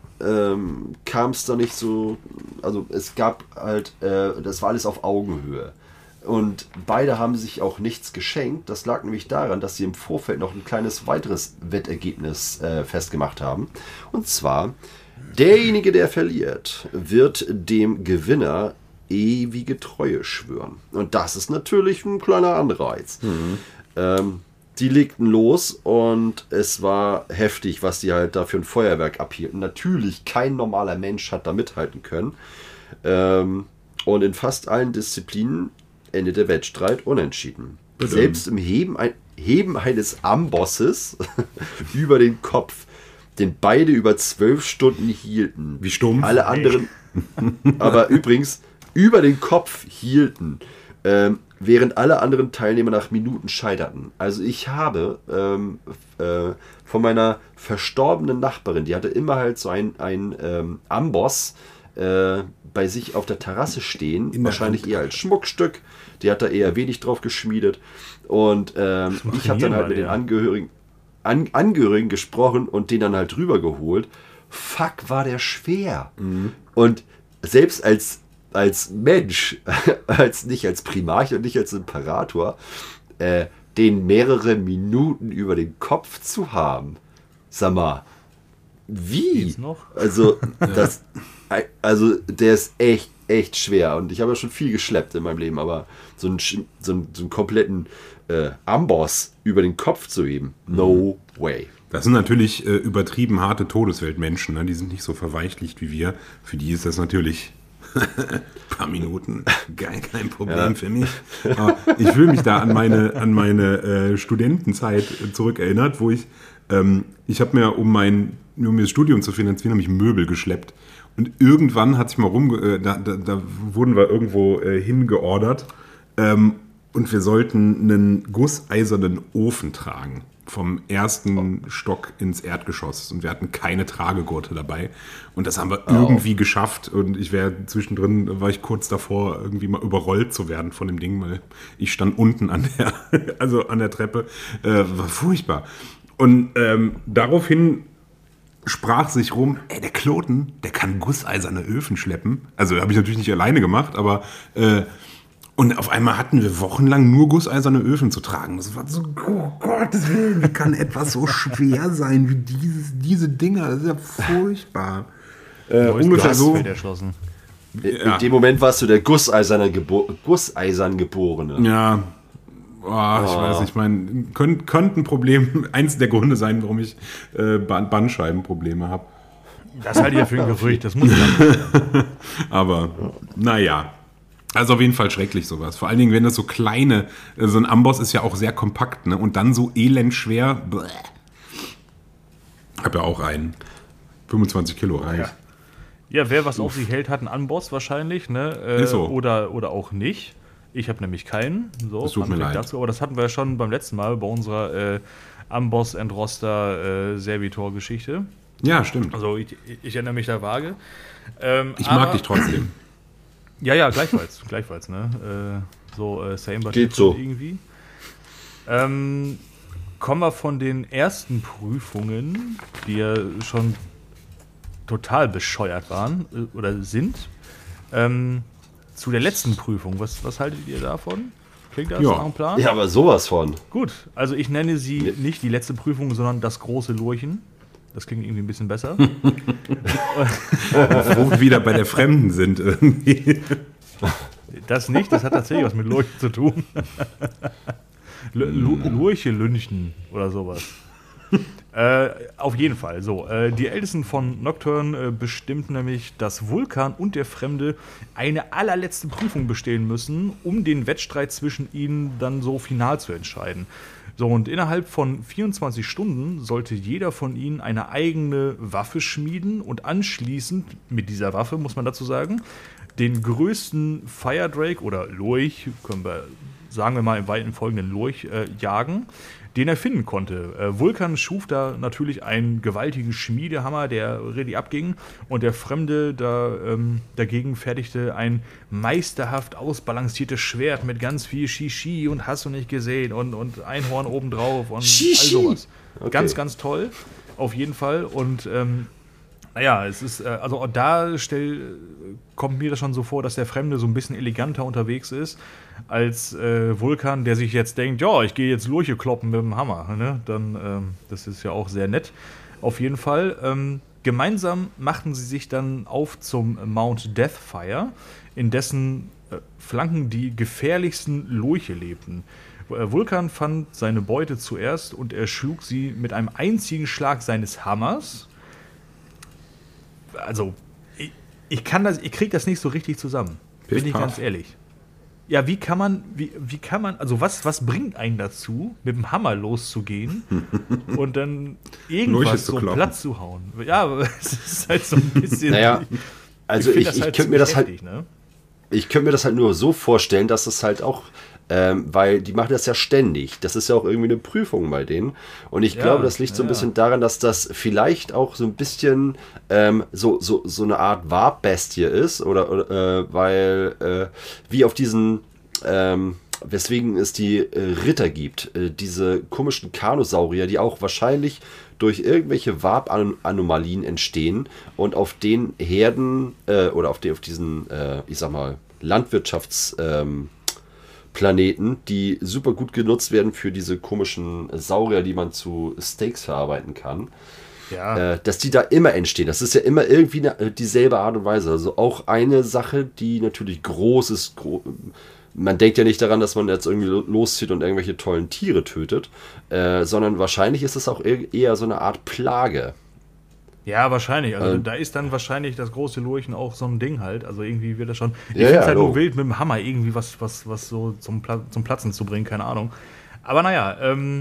kam es da nicht so, also es gab halt, das war alles auf Augenhöhe. Und beide haben sich auch nichts geschenkt. Das lag nämlich daran, dass sie im Vorfeld noch ein kleines weiteres Wettergebnis festgemacht haben. Und zwar, derjenige, der verliert, wird dem Gewinner ewige Treue schwören. Und das ist natürlich ein kleiner Anreiz. Die legten los und es war heftig, was die halt da für ein Feuerwerk abhielten. Natürlich, kein normaler Mensch hat da mithalten können. Und in fast allen Disziplinen endet der Wettstreit unentschieden. Selbst im Heben eines Ambosses über den Kopf, den beide über 12 Stunden hielten. Wie stumpf. Alle anderen, aber übrigens über den Kopf hielten, während alle anderen Teilnehmer nach Minuten scheiterten. Also ich habe von meiner verstorbenen Nachbarin, die hatte immer halt so ein Amboss bei sich auf der Terrasse stehen, wahrscheinlich eher als Schmuckstück. Die hat da eher wenig drauf geschmiedet. Und ich habe dann halt mit den Angehörigen gesprochen und den dann halt drüber geholt. Fuck, war der schwer. Und selbst als Mensch, nicht als Primarch und nicht als Imperator, den mehrere Minuten über den Kopf zu haben. Sag mal, wie? Geht's noch? Also der ist echt schwer. Und ich habe ja schon viel geschleppt in meinem Leben, aber so einen kompletten Amboss über den Kopf zu heben, no way. Das sind natürlich übertrieben harte Todesweltmenschen, ne? Die sind nicht so verweichlicht wie wir. Für die ist das natürlich ein paar Minuten kein Problem für mich. Aber ich fühle mich da an meine Studentenzeit zurückerinnert, wo ich habe mir, um das Studium zu finanzieren, habe ich Möbel geschleppt. Und irgendwann hat sich mal da wurden wir irgendwo hingeordert und wir sollten einen gusseisernen Ofen tragen. Vom ersten Stock ins Erdgeschoss. Und wir hatten keine Tragegurte dabei. Und das haben wir irgendwie geschafft. Und zwischendrin war ich kurz davor, irgendwie mal überrollt zu werden von dem Ding, weil ich stand unten an der Treppe. War furchtbar. Und daraufhin sprach sich rum, der Kloten, der kann gusseiserne Öfen schleppen. Also habe ich natürlich nicht alleine gemacht, aber und auf einmal hatten wir wochenlang nur gusseiserne Öfen zu tragen. Das war so, oh Gottes Willen, wie kann etwas so schwer sein wie diese Dinger? Das ist ja furchtbar. Ungefähr so. Erschlossen. In dem Moment warst du der gusseisern Geborene. Ja, ich weiß nicht, könnte ein Problem, eins der Gründe sein, warum ich Bandscheibenprobleme habe. Das halte ich ja für ein Gerücht, das muss sein. Aber, naja. Also auf jeden Fall schrecklich sowas. Vor allen Dingen, wenn das so so ein Amboss ist ja auch sehr kompakt, ne? Und dann so elendschwer. Ich habe ja auch einen. 25 Kilo reicht. Ja, wer was auf sich hält, hat einen Amboss wahrscheinlich, ne? Ist so. Oder auch nicht. Ich habe nämlich keinen. So, das tut mir leid. Dazu, aber das hatten wir ja schon beim letzten Mal bei unserer Amboss-Entroster-Servitor-Geschichte. Ja, stimmt. Also ich erinnere mich da vage. Ich mag dich trotzdem. Ja, gleichfalls, ne? Same but geht so irgendwie. Kommen wir von den ersten Prüfungen, die ja schon total bescheuert waren oder sind, zu der letzten Prüfung. Was haltet ihr davon? Klingt das nach einem Plan? Ja, aber sowas von. Gut, also ich nenne sie nicht die letzte Prüfung, sondern das große Lurchen. Das klingt irgendwie ein bisschen besser. Wo wir wieder bei der Fremden sind irgendwie. Das nicht, das hat tatsächlich was mit Lurchen zu tun. Lurche-Lünchen oder sowas. Auf jeden Fall. So, die Ältesten von Nocturne bestimmten nämlich, dass Vulkan und der Fremde eine allerletzte Prüfung bestehen müssen, um den Wettstreit zwischen ihnen dann so final zu entscheiden. So, und innerhalb von 24 Stunden sollte jeder von ihnen eine eigene Waffe schmieden und anschließend mit dieser Waffe, muss man dazu sagen, den größten Fire Drake oder Lurch, sagen wir mal im weiten folgenden Lurch, jagen, den er finden konnte. Vulkan schuf da natürlich einen gewaltigen Schmiedehammer, der richtig abging, und der Fremde dagegen fertigte ein meisterhaft ausbalanciertes Schwert mit ganz viel Shishi und hast du nicht gesehen und Einhorn obendrauf und Shishi. all sowas. Okay. Ganz, ganz toll, auf jeden Fall. Und Naja, es ist, also da kommt mir das schon so vor, dass der Fremde so ein bisschen eleganter unterwegs ist, als Vulkan, der sich jetzt denkt, ja, ich gehe jetzt Lurche kloppen mit dem Hammer. Ne? Dann, das ist ja auch sehr nett. Auf jeden Fall. Gemeinsam machten sie sich dann auf zum Mount Deathfire, in dessen Flanken die gefährlichsten Lurche lebten. Vulkan fand seine Beute zuerst und er schlug sie mit einem einzigen Schlag seines Hammers. Also, ich krieg das nicht so richtig zusammen. Bin ich ganz ehrlich. Ja, wie kann man, also was bringt einen dazu, mit dem Hammer loszugehen und dann irgendwas so platt zu hauen? Ja, es ist halt so ein bisschen. Naja, also ich könnte mir das halt. Ne? Ich könnte mir das halt nur so vorstellen, dass es halt auch, weil die machen das ja ständig. Das ist ja auch irgendwie eine Prüfung bei denen. Und ich glaube, das liegt so ein bisschen daran, dass das vielleicht auch so ein bisschen so eine Art Warpbestie ist. Oder weil, wie auf diesen, weswegen es die Ritter gibt. Diese komischen Carnosaurier, die auch wahrscheinlich durch irgendwelche Warp-Anomalien entstehen und auf den Herden oder auf diesen, ich sag mal, Landwirtschaftsplaneten, die super gut genutzt werden für diese komischen Saurier, die man zu Steaks verarbeiten kann, dass die da immer entstehen. Das ist ja immer irgendwie dieselbe Art und Weise. Also auch eine Sache, die natürlich groß ist. Man denkt ja nicht daran, dass man jetzt irgendwie loszieht und irgendwelche tollen Tiere tötet, sondern wahrscheinlich ist es auch eher so eine Art Plage. Ja, wahrscheinlich. Also da ist dann wahrscheinlich das große Lurchen auch so ein Ding halt. Also irgendwie wird das schon. Ich finde es halt nur wild, mit dem Hammer irgendwie was so zum Platzen zu bringen, keine Ahnung. Aber naja,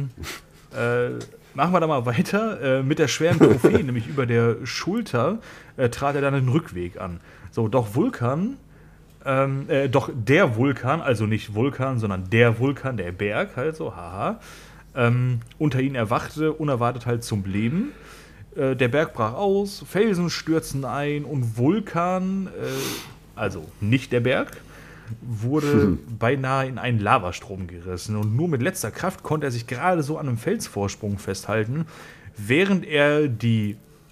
machen wir da mal weiter. Mit der schweren Trophäe, nämlich über der Schulter, trat er dann den Rückweg an. So, doch der Vulkan, also nicht Vulkan, sondern der Vulkan, der Berg halt so, haha, unter ihn erwachte, unerwartet halt zum Leben. Der Berg brach aus, Felsen stürzten ein und Vulkan, also nicht der Berg, wurde beinahe in einen Lavastrom gerissen. Und nur mit letzter Kraft konnte er sich gerade so an einem Felsvorsprung festhalten, während er die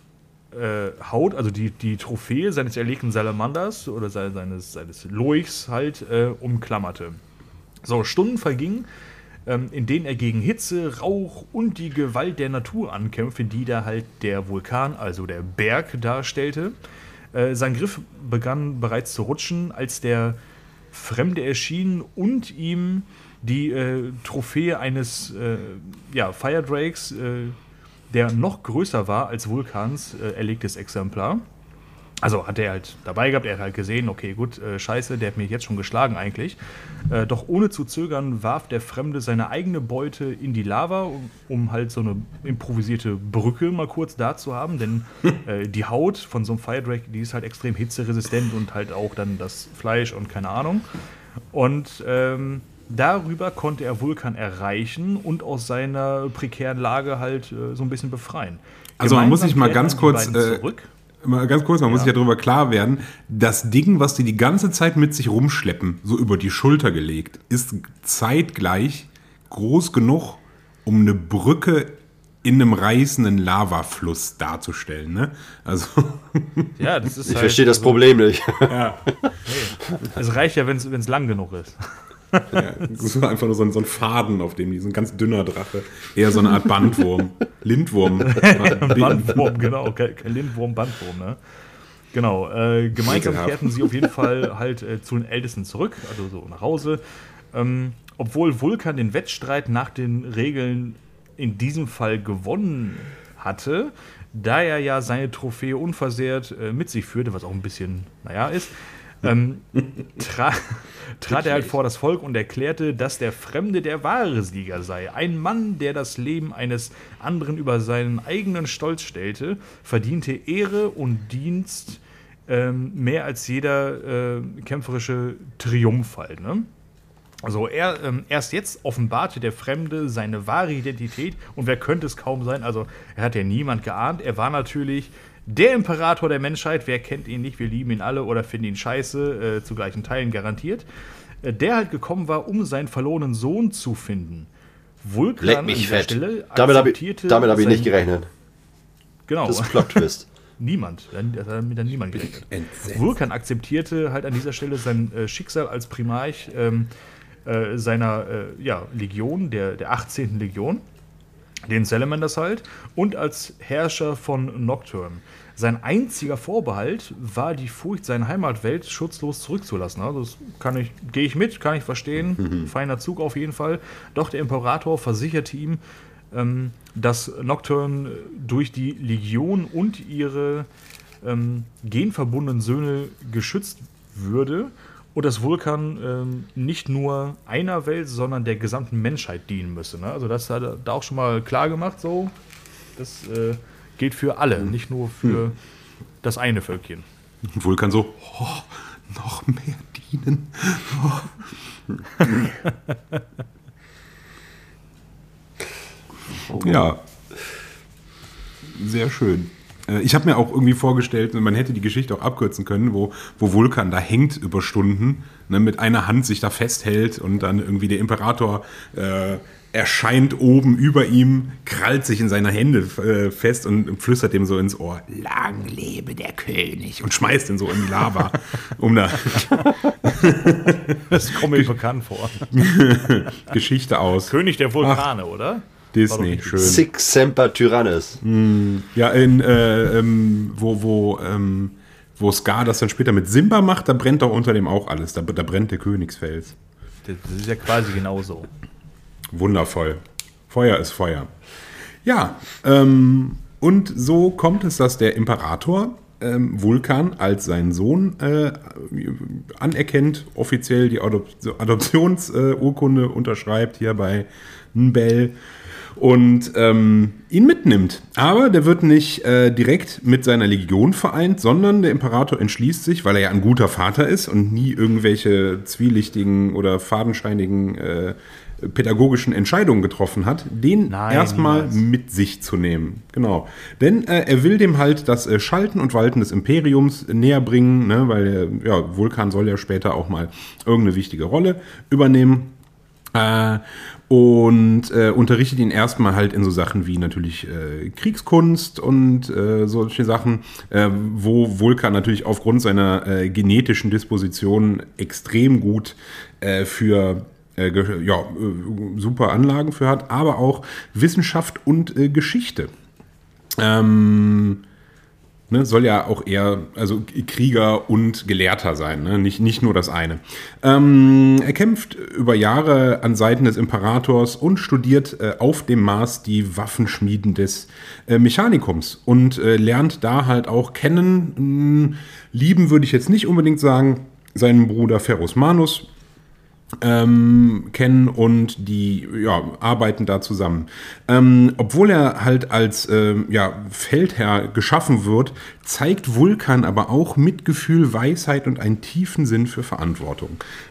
Haut, also die Trophäe seines erlegten Salamanders oder seines Lurchs halt umklammerte. So, Stunden vergingen, in denen er gegen Hitze, Rauch und die Gewalt der Natur ankämpfte, die da halt der Vulkan, also der Berg, darstellte. Sein Griff begann bereits zu rutschen, als der Fremde erschien und ihm die Trophäe eines Fire Drakes, der noch größer war als Vulkans erlegtes Exemplar. Also hat er halt dabei gehabt, er hat halt gesehen, okay, gut, scheiße, der hat mich jetzt schon geschlagen eigentlich. Doch ohne zu zögern warf der Fremde seine eigene Beute in die Lava, um halt so eine improvisierte Brücke mal kurz da zu haben, denn die Haut von so einem Fire Drake, die ist halt extrem hitzeresistent und halt auch dann das Fleisch und keine Ahnung. Und darüber konnte er Vulkan erreichen und aus seiner prekären Lage halt so ein bisschen befreien. Also man muss sich mal ganz kurz man muss sich ja darüber klar werden, das Ding, was die ganze Zeit mit sich rumschleppen, so über die Schulter gelegt, ist zeitgleich groß genug, um eine Brücke in einem reißenden Lavafluss darzustellen. Ne? Also ja, das ist ich verstehe das Problem nicht. Ja. Nee. Es reicht ja, wenn es lang genug ist. Ja, so einfach nur so ein Faden, auf dem so ein ganz dünner Drache, eher so eine Art Bandwurm, Lindwurm. Bandwurm, genau, kein Lindwurm, Bandwurm, ne? Genau, gemeinsam kehrten sie auf jeden Fall halt zu den Ältesten zurück, also so nach Hause. Obwohl Vulkan den Wettstreit nach den Regeln in diesem Fall gewonnen hatte, da er ja seine Trophäe unversehrt mit sich führte, was auch ein bisschen, ist, trat er halt vor das Volk und erklärte, dass der Fremde der wahre Sieger sei. Ein Mann, der das Leben eines anderen über seinen eigenen Stolz stellte, verdiente Ehre und Dienst mehr als jeder kämpferische Triumph halt. Ne? Also erst jetzt offenbarte der Fremde seine wahre Identität und wer könnte es kaum sein? Also er hat ja niemand geahnt. Er war natürlich der Imperator der Menschheit, wer kennt ihn nicht, wir lieben ihn alle oder finden ihn scheiße, zu gleichen Teilen garantiert, der halt gekommen war, um seinen verlorenen Sohn zu finden. Vulkan Leck mich an der fett. Stelle Damit hab ich nicht gerechnet. Genau. Das ist ein Plot-Twist. niemand. Das hat mit niemand gerechnet. Entsetzt. Vulkan akzeptierte halt an dieser Stelle sein Schicksal als Primarch seiner Legion, der 18. Legion, den Salamanders halt, und als Herrscher von Nocturne. Sein einziger Vorbehalt war die Furcht, seine Heimatwelt schutzlos zurückzulassen. Also das gehe ich mit, kann ich verstehen. Feiner Zug auf jeden Fall. Doch der Imperator versicherte ihm, dass Nocturne durch die Legion und ihre genverbundenen Söhne geschützt würde und dass Vulkan nicht nur einer Welt, sondern der gesamten Menschheit dienen müsse. Ne? Also das hat er da auch schon mal klar gemacht. So. Das gilt für alle, nicht nur für das eine Völkchen. Vulkan so, noch mehr dienen. Ja, sehr schön. Ich habe mir auch irgendwie vorgestellt, man hätte die Geschichte auch abkürzen können, wo Vulkan da hängt über Stunden, ne, mit einer Hand sich da festhält und dann irgendwie der Imperator erscheint oben über ihm, krallt sich in seine Hände fest und flüstert ihm so ins Ohr, lang lebe der König, und schmeißt ihn so in die Lava. Das kommt mir bekannt vor. Geschichte aus. König der Vulkane, oder? Disney, schön. Sic Semper Tyrannis. Ja, wo Scar das dann später mit Simba macht, da brennt doch unter dem auch alles. Da brennt der Königsfels. Das ist ja quasi genauso. Wundervoll. Feuer ist Feuer. Ja, und so kommt es, dass der Imperator Vulkan als seinen Sohn anerkennt, offiziell die Adoptionsurkunde unterschreibt hier bei Nbel und ihn mitnimmt. Aber der wird nicht direkt mit seiner Legion vereint, sondern der Imperator entschließt sich, weil er ja ein guter Vater ist und nie irgendwelche zwielichtigen oder fadenscheinigen pädagogischen Entscheidungen getroffen hat, den erstmal mit sich zu nehmen. Genau. Denn er will dem halt das Schalten und Walten des Imperiums näher bringen, ne, weil Vulkan soll ja später auch mal irgendeine wichtige Rolle übernehmen. Und unterrichtet ihn erstmal halt in so Sachen wie natürlich Kriegskunst und solche Sachen, wo Vulkan natürlich aufgrund seiner genetischen Disposition extrem gut für super Anlagen für hat, aber auch Wissenschaft und Geschichte. Soll ja auch eher Krieger und Gelehrter sein, ne? Nicht nur das eine. Er kämpft über Jahre an Seiten des Imperators und studiert auf dem Mars die Waffenschmieden des Mechanikums und lernt da halt auch kennen, lieben würde ich jetzt nicht unbedingt sagen, seinen Bruder Ferrus Manus kennen und die arbeiten da zusammen. Obwohl er halt als Feldherr geschaffen wird, zeigt Vulkan aber auch Mitgefühl, Weisheit und einen tiefen Sinn für Verantwortung.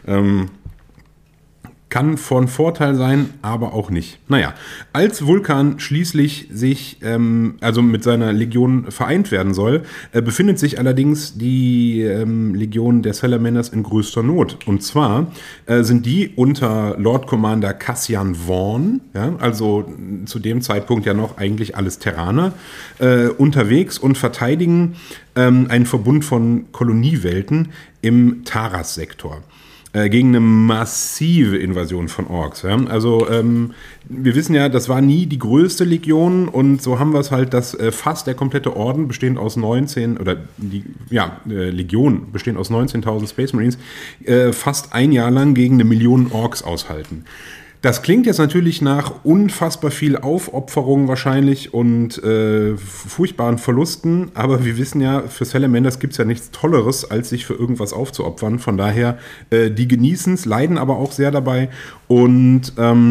Kann von Vorteil sein, aber auch nicht. Naja, als Vulkan schließlich sich mit seiner Legion vereint werden soll, befindet sich allerdings die Legion der Salamanders in größter Not. Und zwar sind die unter Lord Commander Cassian Vaughn, also zu dem Zeitpunkt ja noch eigentlich alles Terraner, unterwegs und verteidigen einen Verbund von Koloniewelten im Taras-Sektor. Gegen eine massive Invasion von Orks. Ja? Also wir wissen ja, das war nie die größte Legion und so haben wir es halt, dass fast der komplette Orden bestehend aus 19, oder die Legion bestehend aus 19.000 Space Marines fast ein Jahr lang gegen 1 Million Orks aushalten. Das klingt jetzt natürlich nach unfassbar viel Aufopferung wahrscheinlich und furchtbaren Verlusten, aber wir wissen ja, für Salamanders gibt es ja nichts Tolleres, als sich für irgendwas aufzuopfern. Von daher, die genießen es, leiden aber auch sehr dabei und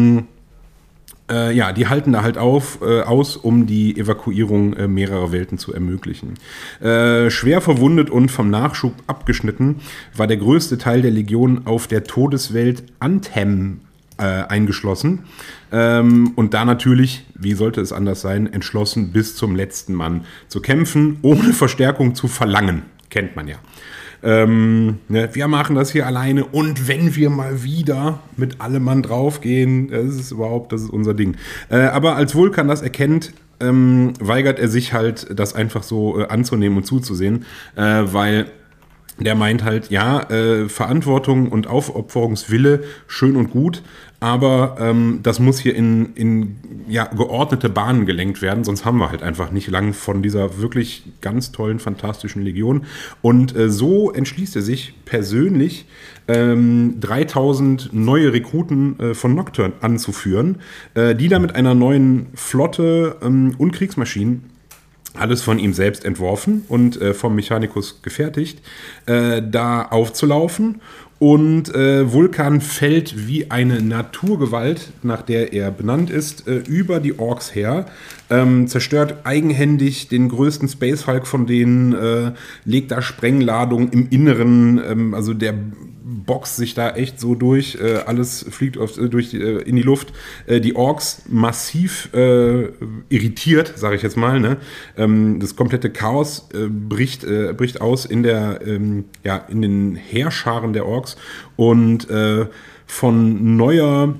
die halten da halt aus, um die Evakuierung mehrerer Welten zu ermöglichen. Schwer verwundet und vom Nachschub abgeschnitten war der größte Teil der Legion auf der Todeswelt Anthem eingeschlossen und da natürlich, wie sollte es anders sein, entschlossen bis zum letzten Mann zu kämpfen, ohne Verstärkung zu verlangen, kennt man ja. Wir machen das hier alleine und wenn wir mal wieder mit allem Mann draufgehen, das ist unser Ding. Aber als Vulkan das erkennt, weigert er sich halt, das einfach so anzunehmen und zuzusehen, weil der meint halt, ja, Verantwortung und Aufopferungswille, schön und gut, aber das muss hier in geordnete Bahnen gelenkt werden, sonst haben wir halt einfach nicht lang von dieser wirklich ganz tollen, fantastischen Legion. Und so entschließt er sich persönlich, 3000 neue Rekruten von Nocturne anzuführen, die da mit einer neuen Flotte und Kriegsmaschinen, alles von ihm selbst entworfen und vom Mechanicus gefertigt, da aufzulaufen. Und Vulkan fällt wie eine Naturgewalt, nach der er benannt ist, über die Orks her, zerstört eigenhändig den größten Space Hulk von denen, legt da Sprengladung im Inneren, also der boxt sich da echt so durch, alles fliegt in die Luft. Die Orks massiv irritiert, sage ich jetzt mal. Ne? Das komplette Chaos bricht aus in den Heerscharen der Orks und von neuem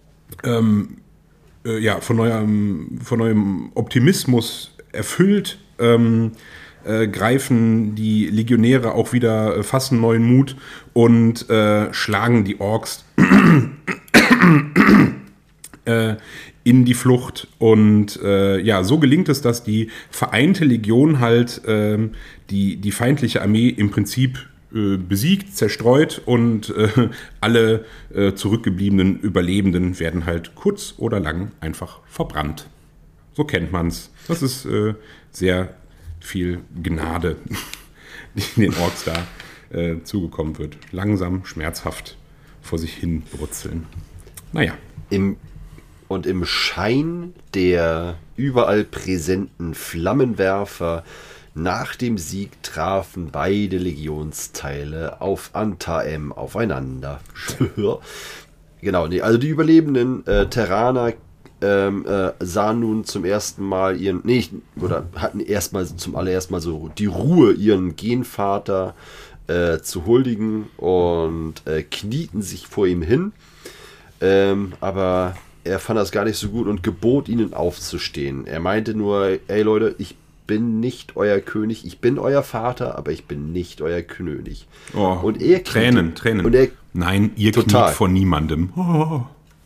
Optimismus erfüllt, greifen die Legionäre auch wieder, fassen neuen Mut und schlagen die Orks in die Flucht. Und so gelingt es, dass die vereinte Legion halt die feindliche Armee im Prinzip besiegt, zerstreut und alle zurückgebliebenen Überlebenden werden halt kurz oder lang einfach verbrannt. So kennt man's. Das ist sehr viel Gnade, die den Orks da zugekommen wird. Langsam, schmerzhaft vor sich hin brutzeln. Naja. Im Schein der überall präsenten Flammenwerfer nach dem Sieg trafen beide Legionsteile auf Antaem aufeinander. Genau, also die überlebenden Terraner sahen nun zum ersten Mal hatten zum allerersten Mal so die Ruhe, ihren Genvater zu huldigen und knieten sich vor ihm hin. Aber er fand das gar nicht so gut und gebot ihnen aufzustehen. Er meinte nur, ey Leute, ich bin nicht euer König, ich bin euer Vater, aber ich bin nicht euer König. Oh, und er Tränen. Und nein, ihr total. kniet vor niemandem. Oh.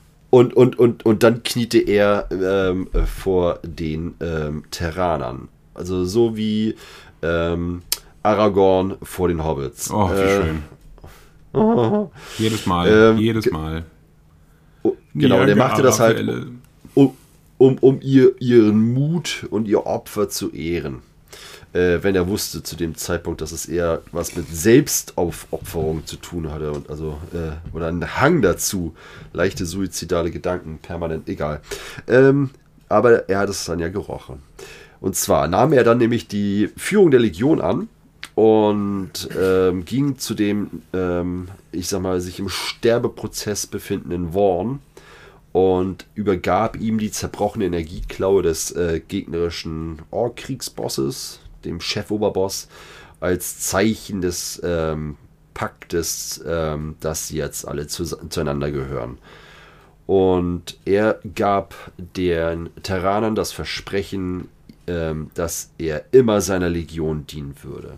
Und dann kniete er vor den Terranern. Also so wie Aragorn vor den Hobbits. Oh, wie schön. Jedes Mal. Genau, und er machte das halt, um ihren Mut und ihr Opfer zu ehren. Wenn er wusste zu dem Zeitpunkt, dass es eher was mit Selbstaufopferung zu tun hatte und oder einen Hang dazu, leichte suizidale Gedanken, permanent, egal. Aber er hat es dann ja gerochen. Und zwar nahm er dann nämlich die Führung der Legion an und ging zu dem, sich im Sterbeprozess befindenden Worn und übergab ihm die zerbrochene Energieklaue des gegnerischen Ork-Kriegsbosses, dem Chefoberboss, als Zeichen des Paktes, dass sie jetzt alle zueinander gehören. Und er gab den Terranern das Versprechen, dass er immer seiner Legion dienen würde.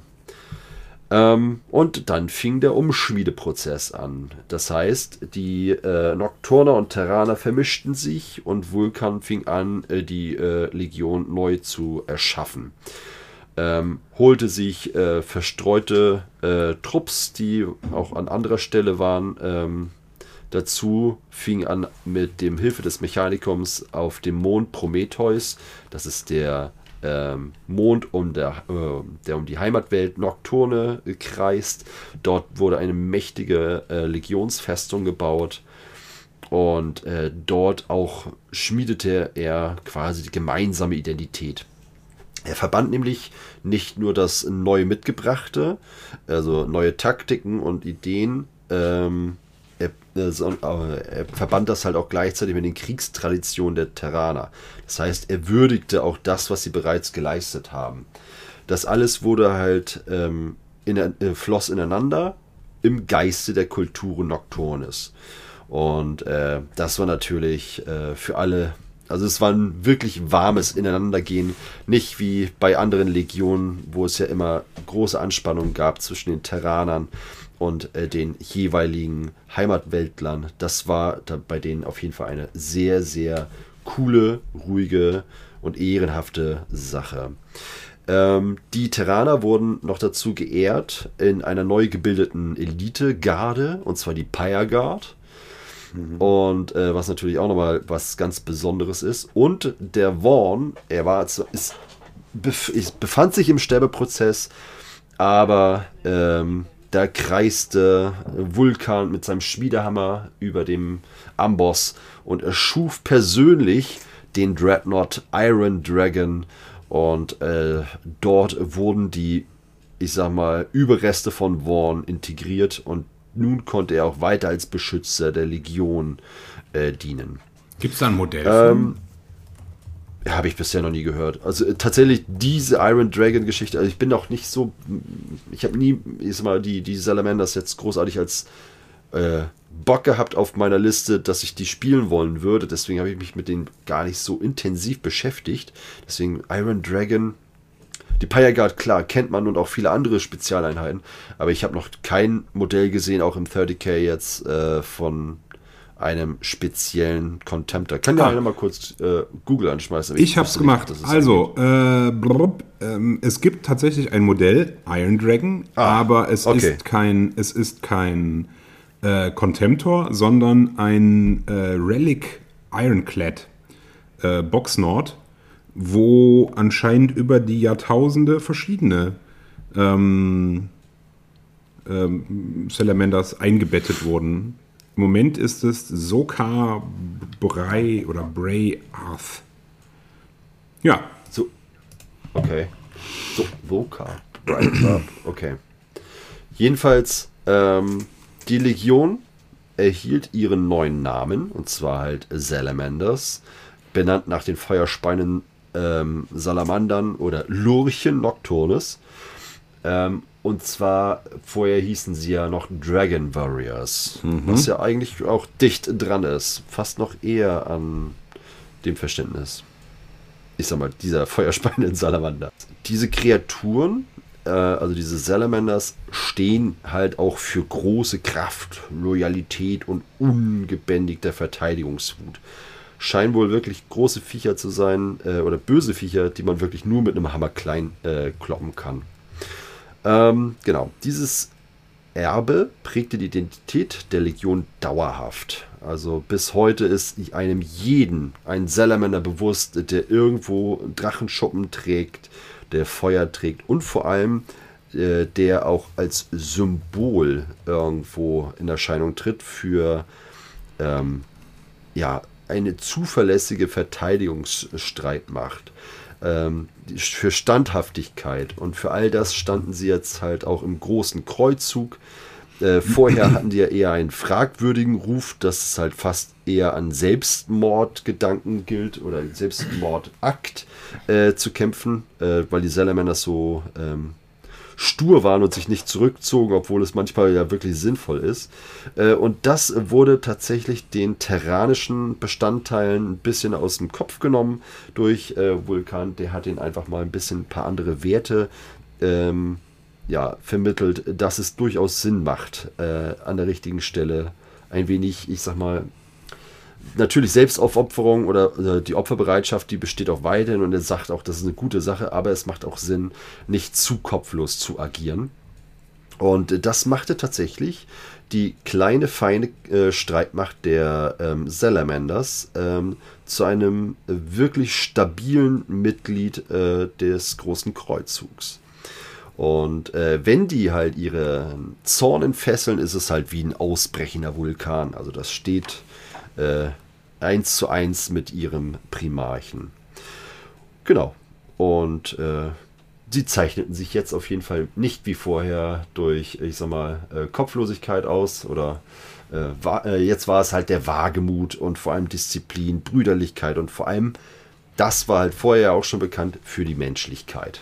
Und dann fing der Umschmiedeprozess an. Das heißt, die Nocturner und Terraner vermischten sich und Vulkan fing an, die Legion neu zu erschaffen. Holte sich verstreute Trupps, die auch an anderer Stelle waren, dazu, fing an mit dem Hilfe des Mechanikums auf dem Mond Prometheus, das ist der Mond, der um die Heimatwelt Nocturne kreist. Dort wurde eine mächtige Legionsfestung gebaut und dort auch schmiedete er quasi die gemeinsame Identität. Er verband nämlich nicht nur das neu mitgebrachte, also neue Taktiken und Ideen, er verband das halt auch gleichzeitig mit den Kriegstraditionen der Terraner. Das heißt, er würdigte auch das, was sie bereits geleistet haben. Das alles wurde halt floss ineinander im Geiste der Kultur Nocturnes. Und das war natürlich für alle Also es war ein wirklich warmes Ineinandergehen, nicht wie bei anderen Legionen, wo es ja immer große Anspannungen gab zwischen den Terranern und den jeweiligen Heimatweltlern. Das war da bei denen auf jeden Fall eine sehr, sehr coole, ruhige und ehrenhafte Sache. Die Terraner wurden noch dazu geehrt in einer neu gebildeten Elite-Garde, und zwar die Pyre Guard. Und was natürlich auch nochmal was ganz Besonderes ist. Und der Vaughn, befand sich im Sterbeprozess, aber da kreiste Vulkan mit seinem Schmiedehammer über dem Amboss und erschuf persönlich den Dreadnought Iron Dragon. Und dort wurden die, ich sag mal, Überreste von Vaughn integriert und nun konnte er auch weiter als Beschützer der Legion dienen. Gibt es da ein Modell? Habe ich bisher noch nie gehört. Also tatsächlich diese Iron Dragon Geschichte, also ich bin auch nicht so, ich habe nie, ich sag mal, die Salamanders jetzt großartig als Bock gehabt auf meiner Liste, dass ich die spielen wollen würde. Deswegen habe ich mich mit denen gar nicht so intensiv beschäftigt. Deswegen Iron Dragon, die Pyre Guard, klar, kennt man und auch viele andere Spezialeinheiten. Aber ich habe noch kein Modell gesehen, auch im 30k jetzt, von einem speziellen Contemptor. Kann ja einer mal kurz Google anschmeißen. Ich habe es gemacht. Also, es gibt tatsächlich ein Modell, Iron Dragon, aber es ist kein Contemptor, sondern ein Relic Ironclad Boxnord, wo anscheinend über die Jahrtausende verschiedene Salamanders eingebettet wurden. Im Moment ist es Sokar Bray oder Bray Arth. Ja. So. Okay. Sokar Bray Arth. Okay. Jedenfalls, die Legion erhielt ihren neuen Namen, und zwar halt Salamanders, benannt nach den feuerspeienden Salamandern oder Lurchen Nocturnes. Und zwar, vorher hießen sie ja noch Dragon Warriors, was ja eigentlich auch dicht dran ist. Fast noch eher an dem Verständnis, ich sag mal, dieser feuerspeienden Salamander. Diese Kreaturen, also diese Salamanders, stehen halt auch für große Kraft, Loyalität und ungebändigter Verteidigungswut. Scheinen wohl wirklich große Viecher zu sein, oder böse Viecher, die man wirklich nur mit einem Hammer klein kloppen kann. Genau, dieses Erbe prägte die Identität der Legion dauerhaft. Also bis heute ist einem jeden ein Salamander bewusst, der irgendwo Drachenschuppen trägt, der Feuer trägt und vor allem der auch als Symbol irgendwo in Erscheinung tritt für eine zuverlässige Verteidigungsstreitmacht. Für Standhaftigkeit, und für all das standen sie jetzt halt auch im großen Kreuzzug. Vorher hatten die ja eher einen fragwürdigen Ruf, dass es halt fast eher an Selbstmordgedanken gilt oder Selbstmordakt zu kämpfen, weil die Salamanders so stur waren und sich nicht zurückzogen, obwohl es manchmal ja wirklich sinnvoll ist. Und das wurde tatsächlich den terranischen Bestandteilen ein bisschen aus dem Kopf genommen durch Vulkan. Der hat ihnen einfach mal ein paar andere Werte vermittelt, dass es durchaus Sinn macht, an der richtigen Stelle ein wenig, ich sag mal, natürlich Selbstaufopferung oder die Opferbereitschaft, die besteht auch weiterhin, und er sagt auch, das ist eine gute Sache, aber es macht auch Sinn, nicht zu kopflos zu agieren. Und das machte tatsächlich die kleine, feine Streitmacht der Salamanders zu einem wirklich stabilen Mitglied des großen Kreuzzugs. Und wenn die halt ihre Zorn entfesseln, ist es halt wie ein ausbrechender Vulkan. Also das steht 1:1 mit ihrem Primarchen. Genau. Und sie zeichneten sich jetzt auf jeden Fall nicht wie vorher durch, ich sag mal, Kopflosigkeit aus. Oder jetzt war es halt der Wagemut und vor allem Disziplin, Brüderlichkeit und vor allem, das war halt vorher auch schon bekannt, für die Menschlichkeit.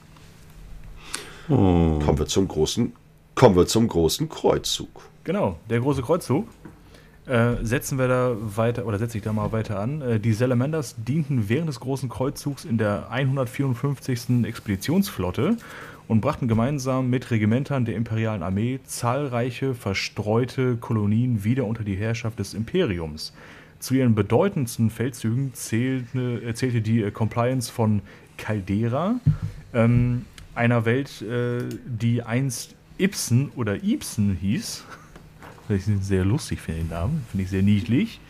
Oh. Kommen wir zum großen Kreuzzug. Genau, der große Kreuzzug. setze ich da mal weiter an. Die Salamanders dienten während des Großen Kreuzzugs in der 154. Expeditionsflotte und brachten gemeinsam mit Regimentern der imperialen Armee zahlreiche verstreute Kolonien wieder unter die Herrschaft des Imperiums. Zu ihren bedeutendsten Feldzügen zählte die Compliance von Caldera, einer Welt, die einst Ibsen oder Ibsen hieß. Ich sehr lustig finde den Namen, finde ich sehr niedlich.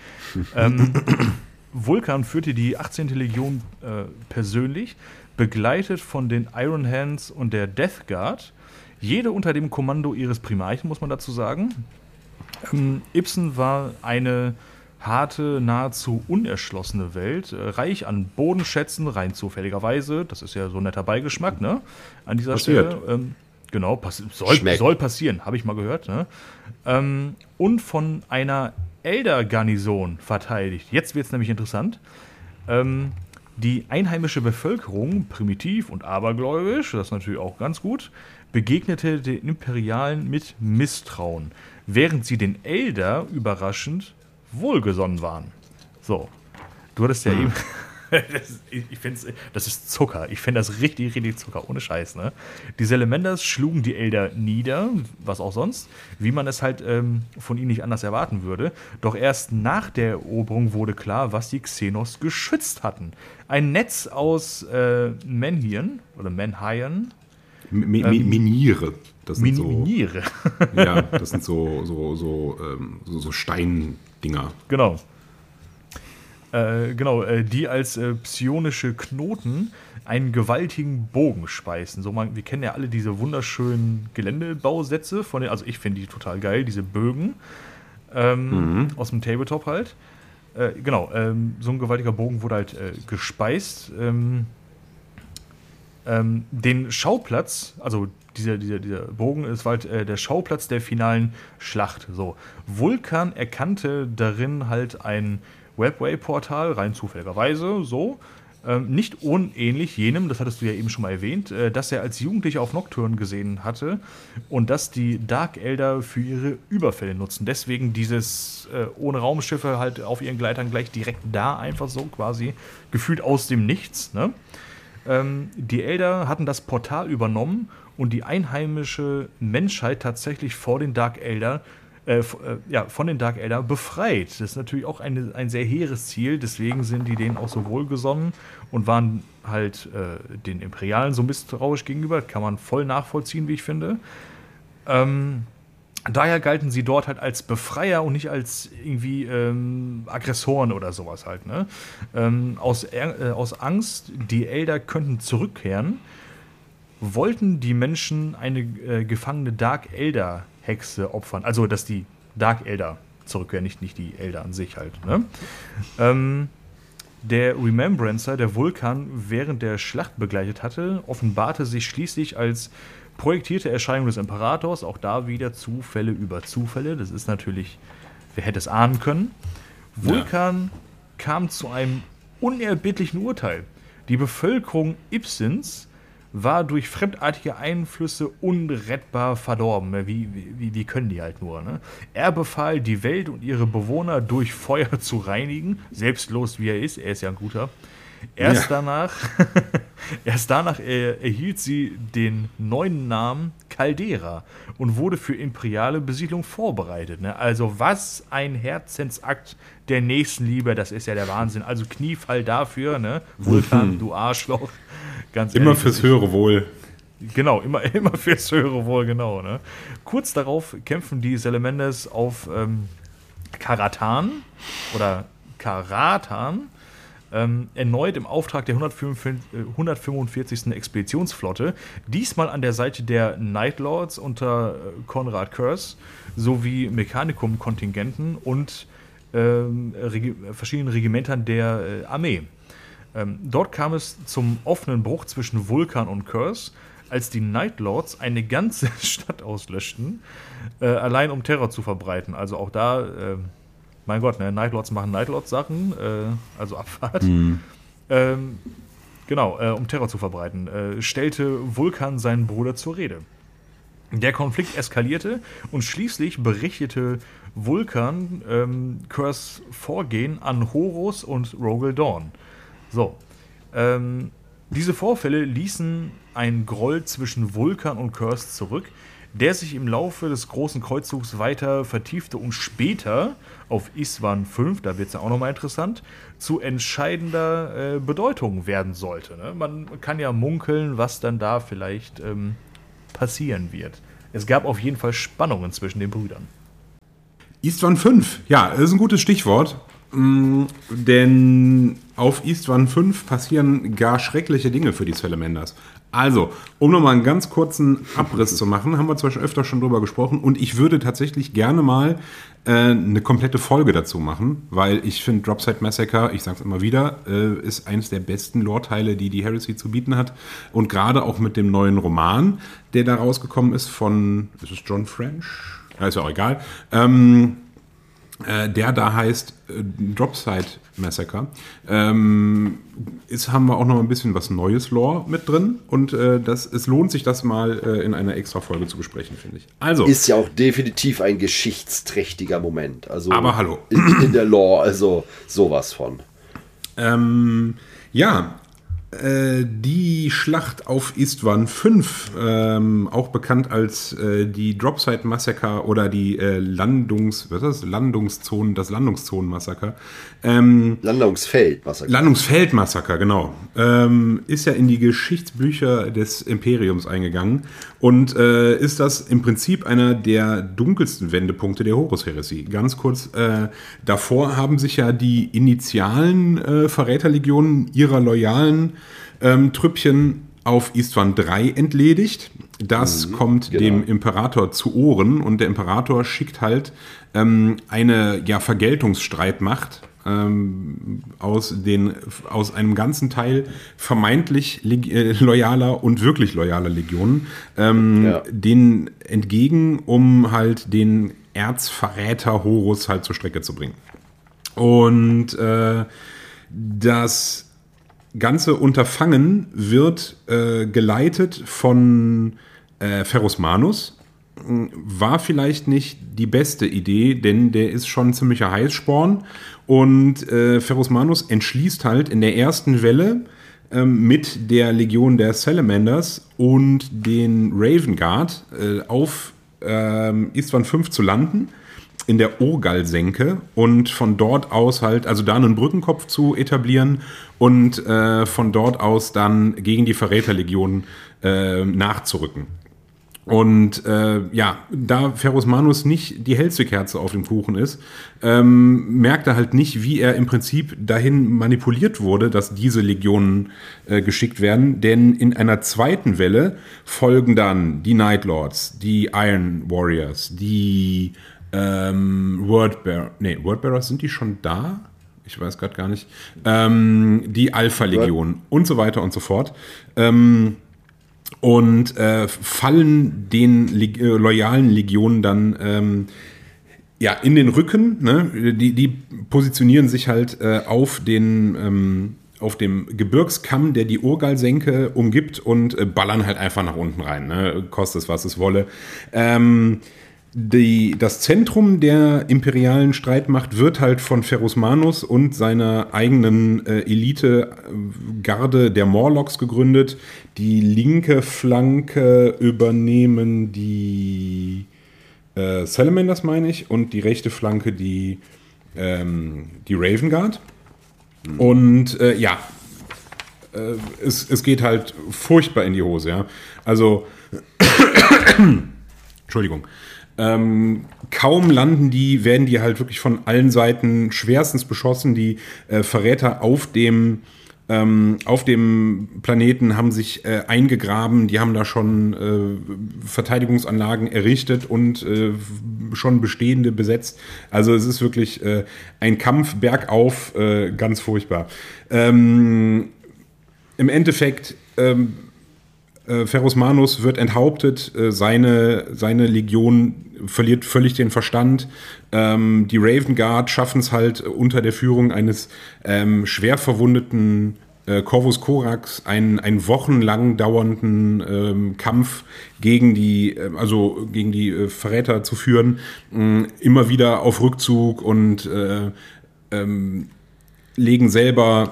Vulkan führte die 18. Legion persönlich, begleitet von den Iron Hands und der Death Guard, jede unter dem Kommando ihres Primarchen, muss man dazu sagen. Ibsen war eine harte, nahezu unerschlossene Welt, reich an Bodenschätzen, rein zufälligerweise, das ist ja so ein netter Beigeschmack, ne? An dieser Stelle. Genau, soll passieren, habe ich mal gehört. Ne? Und von einer Elder-Garnison verteidigt. Jetzt wird es nämlich interessant. Die einheimische Bevölkerung, primitiv und abergläubisch, das ist natürlich auch ganz gut, begegnete den Imperialen mit Misstrauen, während sie den Elder überraschend wohlgesonnen waren. So, du hattest ja eben... Das ist Zucker. Ich finde das richtig, richtig Zucker. Ohne Scheiß, ne? Die Salamanders schlugen die Elder nieder, was auch sonst, wie man es halt von ihnen nicht anders erwarten würde. Doch erst nach der Eroberung wurde klar, was die Xenos geschützt hatten. Ein Netz aus Menhiren oder Menhiren. Miniere. Das sind Miniere. Ja, das sind so Steindinger. Genau. Die als psionische Knoten einen gewaltigen Bogen speisen. Wir kennen ja alle diese wunderschönen Geländebausätze also ich finde die total geil, diese Bögen aus dem Tabletop halt. So ein gewaltiger Bogen wurde halt gespeist. Den Schauplatz, also dieser Bogen, ist halt der Schauplatz der finalen Schlacht. So. Vulkan erkannte darin halt ein Webway-Portal, rein zufälligerweise, so. Nicht unähnlich jenem, das hattest du ja eben schon mal erwähnt, das er als Jugendlicher auf Nocturne gesehen hatte und das die Dark Elder für ihre Überfälle nutzen. Deswegen dieses ohne Raumschiffe halt auf ihren Gleitern gleich direkt da, einfach so quasi, gefühlt aus dem Nichts. Ne? Die Elder hatten das Portal übernommen und die einheimische Menschheit tatsächlich vor den Dark Elder von den Dark Elder befreit. Das ist natürlich auch ein sehr hehres Ziel, deswegen sind die denen auch so wohlgesonnen und waren halt den Imperialen so misstrauisch gegenüber. Das kann man voll nachvollziehen, wie ich finde. Daher galten sie dort halt als Befreier und nicht als irgendwie Aggressoren oder sowas halt. Ne? Aus Angst, die Elder könnten zurückkehren, wollten die Menschen eine gefangene Dark Elder Hexe opfern. Also, dass die Dark Elder zurückkehren, nicht die Elder an sich halt. Ne? Der Remembrancer, der Vulkan während der Schlacht begleitet hatte, offenbarte sich schließlich als projektierte Erscheinung des Imperators. Auch da wieder Zufälle über Zufälle. Das ist natürlich, wer hätte es ahnen können. Vulkan kam zu einem unerbittlichen Urteil. Die Bevölkerung Ibsens war durch fremdartige Einflüsse unrettbar verdorben. Wie können die halt nur? Ne? Er befahl, die Welt und ihre Bewohner durch Feuer zu reinigen, selbstlos wie er ist ja ein guter. Erst danach erhielt sie den neuen Namen Caldera und wurde für imperiale Besiedlung vorbereitet. Ne? Also was ein Herzensakt der Nächstenliebe, das ist ja der Wahnsinn. Also Kniefall dafür, ne? Vulkan, du Arschloch. Ganz immer ehrlich, fürs höhere Wohl. Genau, immer fürs höhere Wohl, genau. Ne? Kurz darauf kämpfen die Salamanders auf Karatan oder Karatan erneut im Auftrag der 145. Expeditionsflotte, diesmal an der Seite der Night Lords unter Konrad Curze sowie Mechanicum-Kontingenten und verschiedenen Regimentern der Armee. Dort kam es zum offenen Bruch zwischen Vulkan und Curze, als die Night Lords eine ganze Stadt auslöschten, allein um Terror zu verbreiten. Also auch da, mein Gott, ne, Night Lords machen Night Lords Sachen, also Abfahrt. Um Terror zu verbreiten, stellte Vulkan seinen Bruder zur Rede. Der Konflikt eskalierte und schließlich berichtete Vulkan Kurs Vorgehen an Horus und Rogel Dawn. So, diese Vorfälle ließen einen Groll zwischen Vulkan und Kurs zurück, der sich im Laufe des großen Kreuzzugs weiter vertiefte und später auf Isstvan V, da wird es ja auch nochmal interessant, zu entscheidender Bedeutung werden sollte. Ne? Man kann ja munkeln, was dann da vielleicht passieren wird. Es gab auf jeden Fall Spannungen zwischen den Brüdern. Isstvan V, ja, das ist ein gutes Stichwort, denn auf Isstvan V passieren gar schreckliche Dinge für die Salamanders. Also, um nochmal einen ganz kurzen Abriss zu machen, haben wir zwar schon öfter drüber gesprochen und ich würde tatsächlich gerne mal eine komplette Folge dazu machen, weil ich finde Dropside Massacre, ich sag's immer wieder, ist eines der besten Lore-Teile, die die Heresy zu bieten hat und gerade auch mit dem neuen Roman, der da rausgekommen ist ist es John French? Ja, ist ja auch egal. Der da heißt Dropside Massacre. Haben wir auch noch ein bisschen was Neues Lore mit drin und es lohnt sich, das mal in einer extra Folge zu besprechen, finde ich. Also, ist ja auch definitiv ein geschichtsträchtiger Moment. Also aber hallo. In der Lore, also sowas von. Die Schlacht auf Isstvan V, auch bekannt als die Dropside Massacre oder die Landungszonenmassaker. Landungsfeldmassaker. Landungsfeldmassaker, genau. Ist ja in die Geschichtsbücher des Imperiums eingegangen und ist das im Prinzip einer der dunkelsten Wendepunkte der Horus-Heresie. Ganz kurz, davor haben sich ja die initialen Verräterlegionen ihrer loyalen Trüppchen auf Isstvan III entledigt. Das kommt dem Imperator zu Ohren und der Imperator schickt halt eine Vergeltungsstreitmacht aus einem ganzen Teil vermeintlich loyaler und wirklich loyaler Legionen denen entgegen, um halt den Erzverräter Horus halt zur Strecke zu bringen. Und das ganze Unterfangen wird geleitet von Ferrus Manus. War vielleicht nicht die beste Idee, denn der ist schon ein ziemlicher Heißsporn. Und Ferrus Manus entschließt halt in der ersten Welle mit der Legion der Salamanders und den Raven Guard auf Isstvan V zu landen, in der Orgal-Senke und von dort aus halt, also da einen Brückenkopf zu etablieren und von dort aus dann gegen die Verräterlegion nachzurücken. Und da Ferrus Manus nicht die hellste Kerze auf dem Kuchen ist, merkt er halt nicht, wie er im Prinzip dahin manipuliert wurde, dass diese Legionen geschickt werden. Denn in einer zweiten Welle folgen dann die Night Lords, die Iron Warriors, die Wordbearers, sind die schon da? Ich weiß gerade gar nicht. Die Alpha-Legion und so weiter und so fort. Fallen den loyalen Legionen dann in den Rücken. Ne? Die positionieren sich halt auf dem Gebirgskamm, der die Orgal-Senke umgibt und ballern halt einfach nach unten rein. Ne? Kostet es, was es wolle. Das Zentrum der imperialen Streitmacht wird halt von Ferrus Manus und seiner eigenen Elite-Garde der Morlocks gegründet. Die linke Flanke übernehmen die Salamanders, meine ich, und die rechte Flanke die Raven Guard. Und es geht halt furchtbar in die Hose. Ja? Also, Entschuldigung. Kaum werden die halt wirklich von allen Seiten schwerstens beschossen. Die Verräter auf dem Planeten haben sich eingegraben, die haben da schon Verteidigungsanlagen errichtet und schon bestehende besetzt. Also es ist wirklich ein Kampf bergauf, ganz furchtbar. Im Endeffekt Ferrus Manus wird enthauptet, seine Legion verliert völlig den Verstand. Die Raven Guard schaffen es halt unter der Führung eines schwer verwundeten Corvus Corax einen wochenlang dauernden Kampf gegen die Verräter zu führen, immer wieder auf Rückzug und legen selber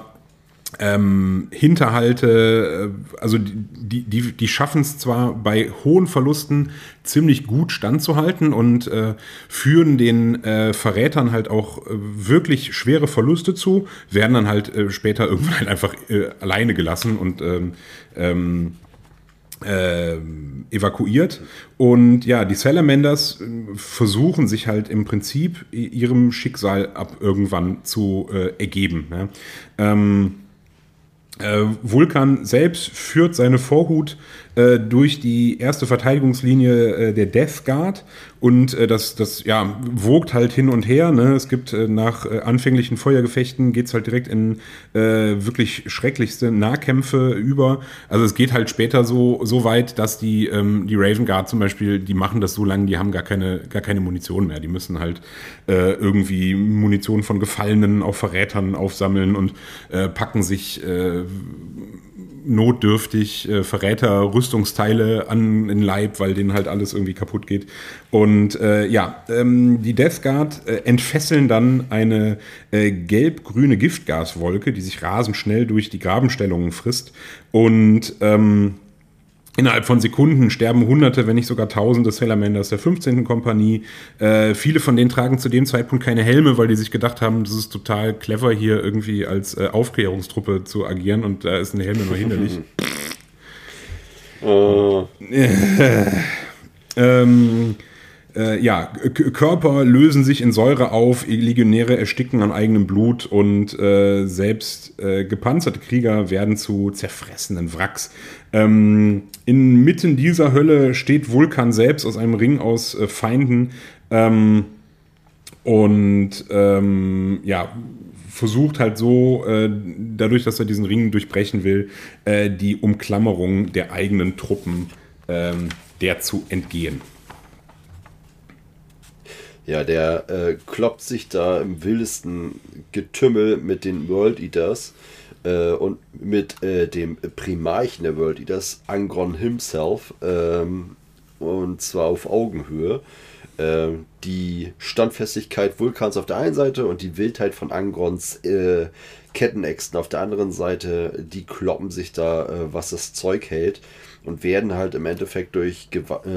Hinterhalte, also die schaffen es zwar bei hohen Verlusten ziemlich gut standzuhalten und führen den Verrätern halt auch wirklich schwere Verluste zu, werden dann halt später irgendwann halt einfach alleine gelassen und evakuiert. Und ja, die Salamanders versuchen sich halt im Prinzip ihrem Schicksal ab irgendwann zu ergeben. Ja. Vulkan selbst führt seine Vorhut durch die erste Verteidigungslinie der Death Guard und das wogt halt hin und her. Ne? Es gibt nach anfänglichen Feuergefechten geht's halt direkt in wirklich schrecklichste Nahkämpfe über. Also es geht halt später so weit, dass die Raven Guard zum Beispiel, die machen das so lange, die haben gar keine Munition mehr. Die müssen halt irgendwie Munition von Gefallenen, auch Verrätern aufsammeln und packen sich notdürftig Verräter-Rüstungsteile an den Leib, weil denen halt alles irgendwie kaputt geht. Und die Death Guard entfesseln dann eine gelb-grüne Giftgaswolke, die sich rasend schnell durch die Grabenstellungen frisst. Und innerhalb von Sekunden sterben Hunderte, wenn nicht sogar Tausende Salamanders der 15. Kompanie. Viele von denen tragen zu dem Zeitpunkt keine Helme, weil die sich gedacht haben, das ist total clever, hier irgendwie als Aufklärungstruppe zu agieren und da ist ein Helm nur hinderlich. Körper lösen sich in Säure auf, Legionäre ersticken an eigenem Blut und selbst gepanzerte Krieger werden zu zerfressenen Wracks. Inmitten dieser Hölle steht Vulkan selbst aus einem Ring aus Feinden versucht halt so, dadurch, dass er diesen Ring durchbrechen will, die Umklammerung der eigenen Truppen der zu entgehen. Ja, der kloppt sich da im wildesten Getümmel mit den World Eaters und mit dem Primarchen der World Eaters, Angron himself, und zwar auf Augenhöhe. Die Standfestigkeit Vulkans auf der einen Seite und die Wildheit von Angrons Kettenäxten auf der anderen Seite, die kloppen sich da, was das Zeug hält, und werden halt im Endeffekt durch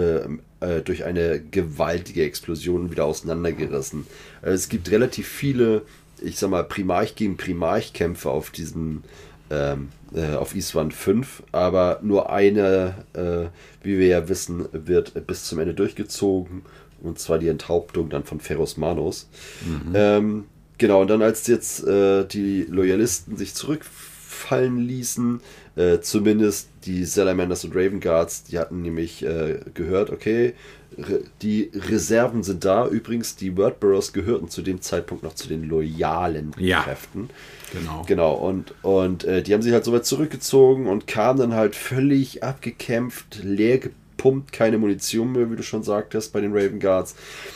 eine gewaltige Explosion wieder auseinandergerissen. Also es gibt relativ viele, ich sag mal, Primarch gegen Primarch-Kämpfe auf diesem auf Isstvan 5, aber nur eine, wie wir ja wissen, wird bis zum Ende durchgezogen, und zwar die Enthauptung dann von Pharos Manos. Genau, und dann als jetzt die Loyalisten sich zurückfallen ließen, zumindest die Salamanders und Raven Guards, die hatten nämlich gehört, okay, die Reserven sind da. Übrigens, die Wordbearers gehörten zu dem Zeitpunkt noch zu den loyalen Kräften. Genau. Und die haben sich halt so weit zurückgezogen und kamen dann halt völlig abgekämpft, leer gepumpt, keine Munition mehr, wie du schon sagtest, bei den Raven Guards,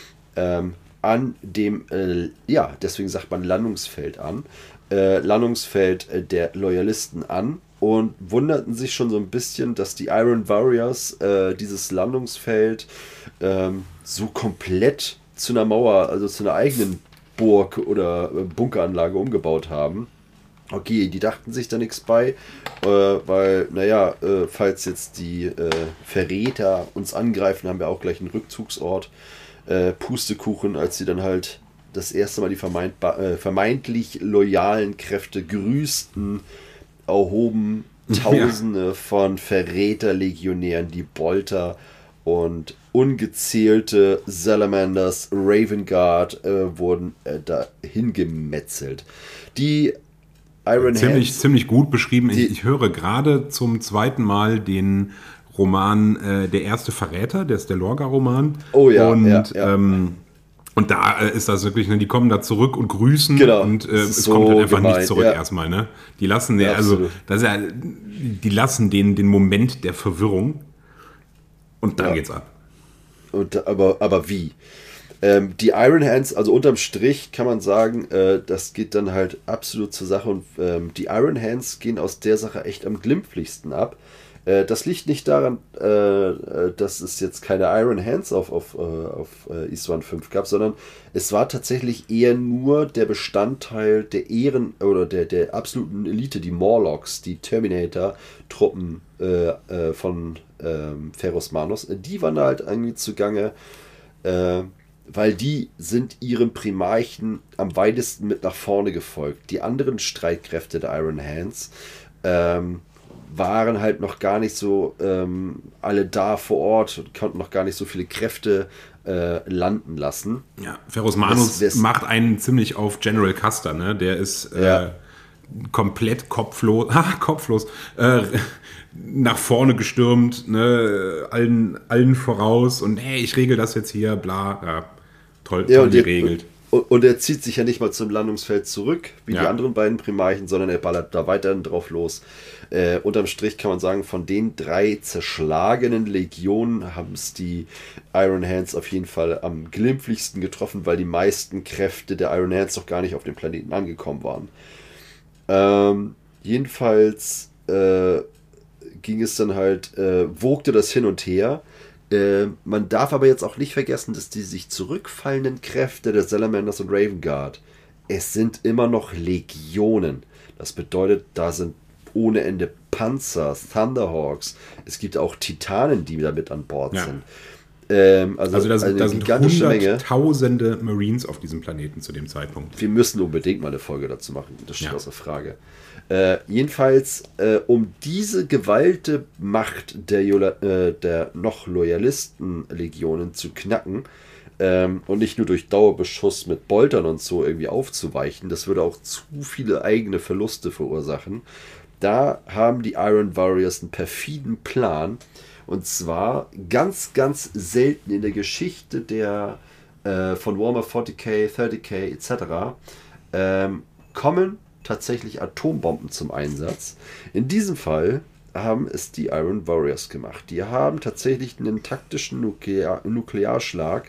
an dem, deswegen sagt man Landungsfeld an, Landungsfeld der Loyalisten an, und wunderten sich schon so ein bisschen, dass die Iron Warriors dieses Landungsfeld so komplett zu einer Mauer, also zu einer eigenen Burg oder Bunkeranlage umgebaut haben. Okay, die dachten sich da nichts bei, weil, falls jetzt die Verräter uns angreifen, haben wir auch gleich einen Rückzugsort. Pustekuchen, als sie dann halt das erste Mal die vermeintlich loyalen Kräfte grüßten, erhoben Tausende von Verräterlegionären die Bolter, und ungezählte Salamanders, Raven Guard wurden dahin gemetzelt. Die Iron Hands, ziemlich gut beschrieben. Ich höre gerade zum zweiten Mal den Roman Der erste Verräter, der ist der Lorga-Roman. Oh ja, und da ist das wirklich, ne, die kommen da zurück und grüßen, genau, und es kommt halt einfach nicht zurück erstmal, ne? Die lassen den, die lassen den Moment der Verwirrung, und dann geht's ab. Aber wie? Die Iron Hands, also unterm Strich kann man sagen, das geht dann halt absolut zur Sache und die Iron Hands gehen aus der Sache echt am glimpflichsten ab. Das liegt nicht daran, dass es jetzt keine Iron Hands auf IS-1 5 gab, sondern es war tatsächlich eher nur der Bestandteil der oder der absoluten Elite, die Morlocks, die Terminator-Truppen von Ferrus Manus. Die waren halt irgendwie zugange, weil die sind ihrem Primarchen am weitesten mit nach vorne gefolgt. Die anderen Streitkräfte der Iron Hands waren halt noch gar nicht so alle da vor Ort und konnten noch gar nicht so viele Kräfte landen lassen. Ja, Ferrus Manus macht einen ziemlich auf General Custer, ne? Der ist komplett kopflos nach vorne gestürmt, ne? Allen voraus und hey, ich regel das jetzt hier, bla, ja, toll geregelt. Und er zieht sich ja nicht mal zum Landungsfeld zurück, wie die anderen beiden Primarchen, sondern er ballert da weiterhin drauf los. Unterm Strich kann man sagen, von den 3 zerschlagenen Legionen haben es die Iron Hands auf jeden Fall am glimpflichsten getroffen, weil die meisten Kräfte der Iron Hands noch gar nicht auf dem Planeten angekommen waren. Jedenfalls ging es dann halt, wogte das hin und her. Man darf aber jetzt auch nicht vergessen, dass die sich zurückfallenden Kräfte der Salamanders und Raven Guard, es sind immer noch Legionen. Das bedeutet, da sind ohne Ende Panzer, Thunderhawks. Es gibt auch Titanen, die da mit an Bord sind. Also da sind Hunderttausende Marines auf diesem Planeten zu dem Zeitpunkt. Wir müssen unbedingt mal eine Folge dazu machen, das steht außer Frage. Jedenfalls, um diese geballte Macht der noch Loyalisten-Legionen zu knacken und nicht nur durch Dauerbeschuss mit Boltern und so irgendwie aufzuweichen, das würde auch zu viele eigene Verluste verursachen. Da haben die Iron Warriors einen perfiden Plan. Und zwar ganz, ganz selten in der Geschichte von Warhammer 40k, 30k etc. Kommen tatsächlich Atombomben zum Einsatz. In diesem Fall haben es die Iron Warriors gemacht. Die haben tatsächlich einen taktischen Nuklearschlag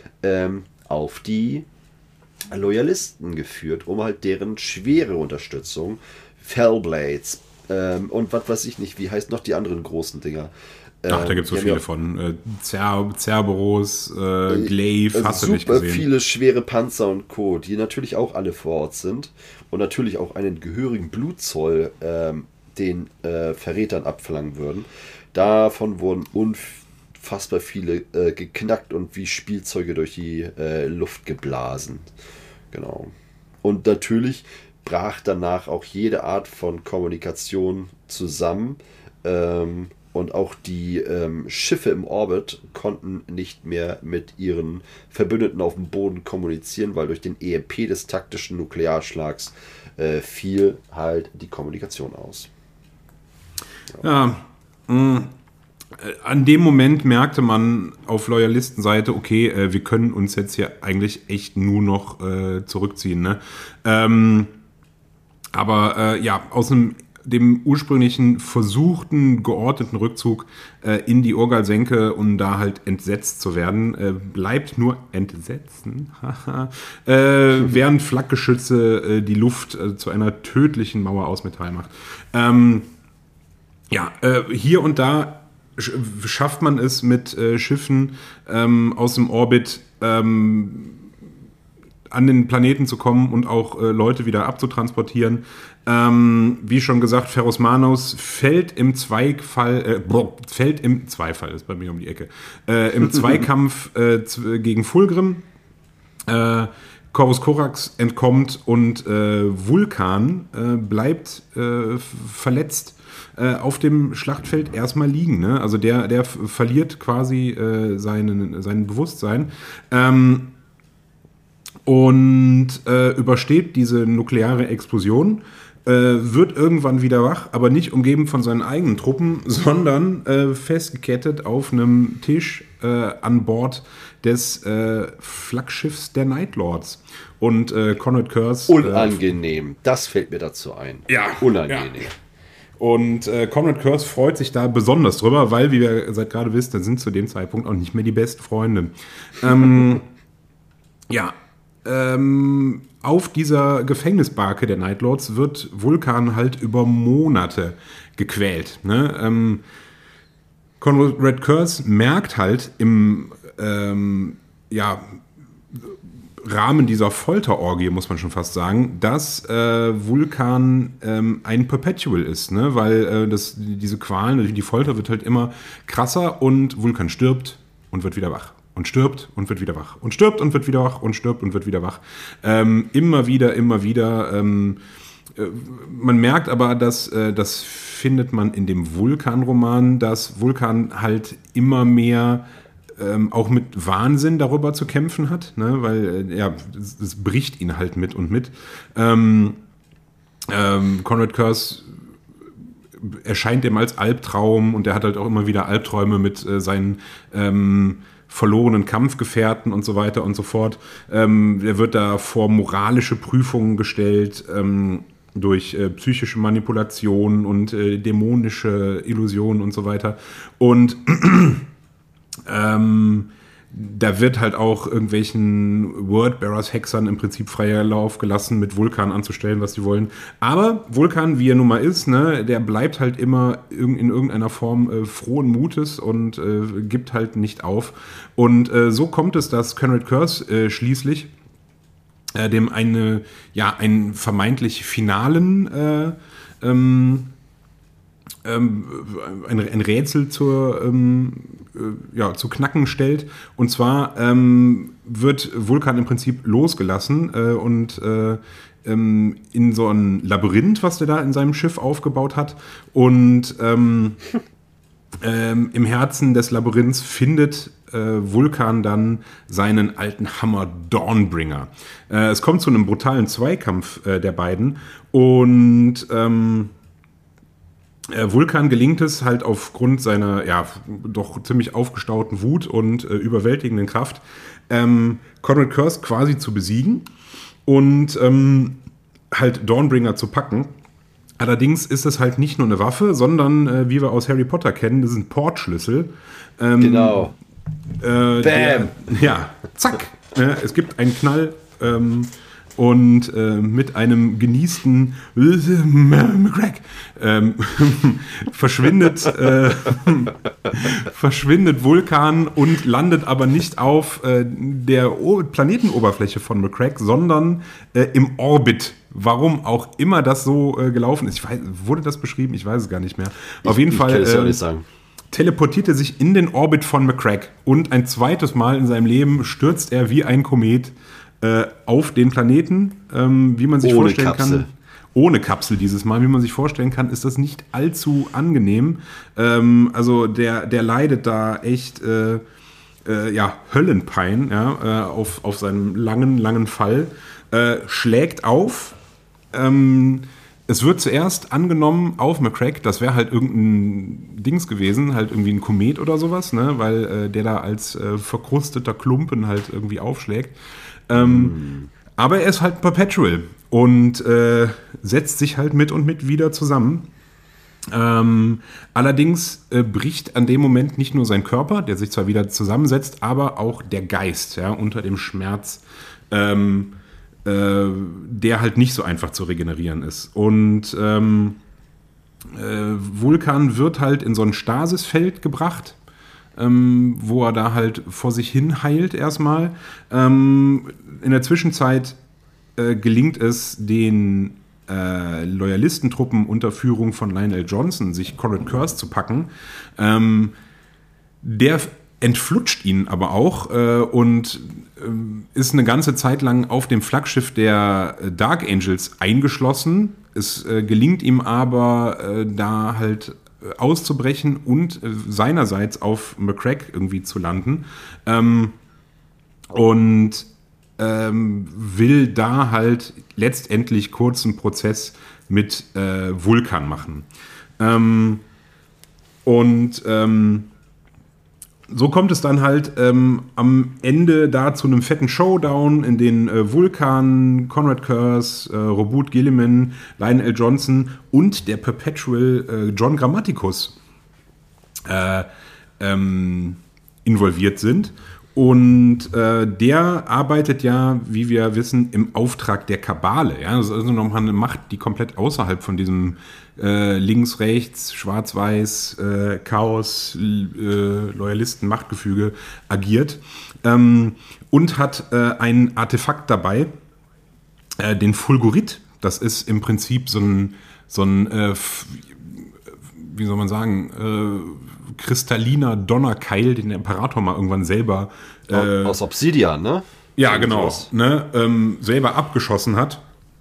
auf die Loyalisten geführt, um halt deren schwere Unterstützung, Fellblades und was weiß ich nicht, wie heißt noch die anderen großen Dinger. Ach, da gibt es so viele von. Cerberus, Glaive, hast du nicht gesehen. Viele schwere Panzer und Co., die natürlich auch alle vor Ort sind und natürlich auch einen gehörigen Blutzoll den Verrätern abverlangen würden. Davon wurden unfassbar viele geknackt und wie Spielzeuge durch die Luft geblasen. Genau. Und natürlich brach danach auch jede Art von Kommunikation zusammen. Und auch die Schiffe im Orbit konnten nicht mehr mit ihren Verbündeten auf dem Boden kommunizieren, weil durch den EMP des taktischen Nuklearschlags fiel halt die Kommunikation aus. Ja, an dem Moment merkte man auf Loyalistenseite, okay, wir können uns jetzt hier eigentlich echt nur noch zurückziehen. Ne? Aber aus dem ursprünglichen versuchten, geordneten Rückzug in die Orgal-Senke, um da halt entsetzt zu werden, bleibt nur entsetzen, während Flakgeschütze die Luft zu einer tödlichen Mauer aus Metall macht. Hier und da schafft man es mit Schiffen aus dem Orbit an den Planeten zu kommen und auch Leute wieder abzutransportieren. Wie schon gesagt, Ferrus Manus fällt im Zweifall, ist bei mir um die Ecke, im Zweikampf gegen Fulgrim. Corvus Corax entkommt und Vulkan bleibt verletzt auf dem Schlachtfeld erstmal liegen. Ne? Also der verliert quasi sein Bewusstsein. Und übersteht diese nukleare Explosion, wird irgendwann wieder wach, aber nicht umgeben von seinen eigenen Truppen, sondern festgekettet auf einem Tisch an Bord des Flaggschiffs der Nightlords. Und Konrad Curse... Unangenehm, das fällt mir dazu ein. Ja. Unangenehm. Ja. Und Konrad Curse freut sich da besonders drüber, weil, wie ihr seit gerade wisst, dann sind zu dem Zeitpunkt auch nicht mehr die besten Freunde. Ja, auf dieser Gefängnisbarke der Night Lords wird Vulkan halt über Monate gequält. Ne? Conrad Curse merkt halt im Rahmen dieser Folterorgie, muss man schon fast sagen, dass Vulkan ein Perpetual ist, ne? Weil diese Qualen, die Folter wird halt immer krasser und Vulkan stirbt und wird wieder wach. Und stirbt und wird wieder wach. Und stirbt und wird wieder wach. Und stirbt und wird wieder wach. Immer wieder. Man merkt aber, dass das findet man in dem Vulkan-Roman, dass Vulkan halt immer mehr auch mit Wahnsinn darüber zu kämpfen hat, ne? Weil es bricht ihn halt mit und mit. Conrad Curse erscheint ihm als Albtraum und er hat halt auch immer wieder Albträume mit seinen verlorenen Kampfgefährten und so weiter und so fort. Er wird da vor moralische Prüfungen gestellt, durch psychische Manipulation und dämonische Illusionen und so weiter. Und da wird halt auch irgendwelchen Wordbearers-Hexern im Prinzip freier Lauf gelassen, mit Vulkan anzustellen, was sie wollen. Aber Vulkan, wie er nun mal ist, ne, der bleibt halt immer in irgendeiner Form frohen Mutes und gibt halt nicht auf. Und so kommt es, dass Conrad Curse schließlich dem einen vermeintlich finalen ein Rätsel zu knacken stellt. Und zwar wird Vulkan im Prinzip losgelassen und in so ein Labyrinth, was der da in seinem Schiff aufgebaut hat. Und im Herzen des Labyrinths findet Vulkan dann seinen alten Hammer Dawnbringer. Es kommt zu einem brutalen Zweikampf der beiden und Vulkan gelingt es halt aufgrund seiner doch ziemlich aufgestauten Wut und überwältigenden Kraft, Conrad Curse quasi zu besiegen und halt Dawnbringer zu packen. Allerdings ist es halt nicht nur eine Waffe, sondern, wie wir aus Harry Potter kennen, das ist ein Portschlüssel. Genau. Bam! Zack! Es gibt einen Knall und mit einem genießten McCrack verschwindet Vulkan und landet aber nicht auf der Planetenoberfläche von McCrack, sondern im Orbit. Warum auch immer das so gelaufen ist. Wurde das beschrieben? Ich weiß es gar nicht mehr. Auf jeden Fall kann es ja auch nicht sagen. Teleportierte sich in den Orbit von McCrack und ein zweites Mal in seinem Leben stürzt er wie ein Komet auf den Planeten, wie man sich vorstellen kann. Ohne Kapsel dieses Mal, wie man sich vorstellen kann, ist das nicht allzu angenehm. Also der leidet da echt Höllenpein auf seinem langen Fall. Schlägt auf. Es wird zuerst angenommen auf McCrack, das wäre halt irgendein Dings gewesen, halt irgendwie ein Komet oder sowas, ne? Weil der da als verkrusteter Klumpen halt irgendwie aufschlägt. Aber er ist halt Perpetual und setzt sich halt mit wieder zusammen. Allerdings bricht an dem Moment nicht nur sein Körper, der sich zwar wieder zusammensetzt, aber auch der Geist, unter dem Schmerz, der halt nicht so einfach zu regenerieren ist. Und Vulkan wird halt in so ein Stasisfeld gebracht, wo er da halt vor sich hin heilt erstmal. In der Zwischenzeit gelingt es den Loyalistentruppen unter Führung von Lionel Johnson, sich Conrad Curse zu packen. Der entflutscht ihn aber auch und ist eine ganze Zeit lang auf dem Flaggschiff der Dark Angels eingeschlossen. Es gelingt ihm aber, da halt auszubrechen und seinerseits auf McCrack irgendwie zu landen. Und will da halt letztendlich kurzen Prozess mit Vulkan machen. So kommt es dann halt am Ende da zu einem fetten Showdown, in den Vulkan, Conrad Curse, Robert Gilliman, Lionel Johnson und der Perpetual John Grammaticus involviert sind. Und der arbeitet ja, wie wir wissen, im Auftrag der Kabale. Ja? Das ist also nochmal eine Macht, die komplett außerhalb von diesem links, rechts, schwarz-weiß, Chaos, Loyalisten-Machtgefüge agiert. Und hat ein Artefakt dabei, den Fulgurit. Das ist im Prinzip so ein wie soll man sagen, kristalliner Donnerkeil, den der Imperator mal irgendwann selber aus Obsidian, ne? Ja, genau. Ne, selber abgeschossen hat.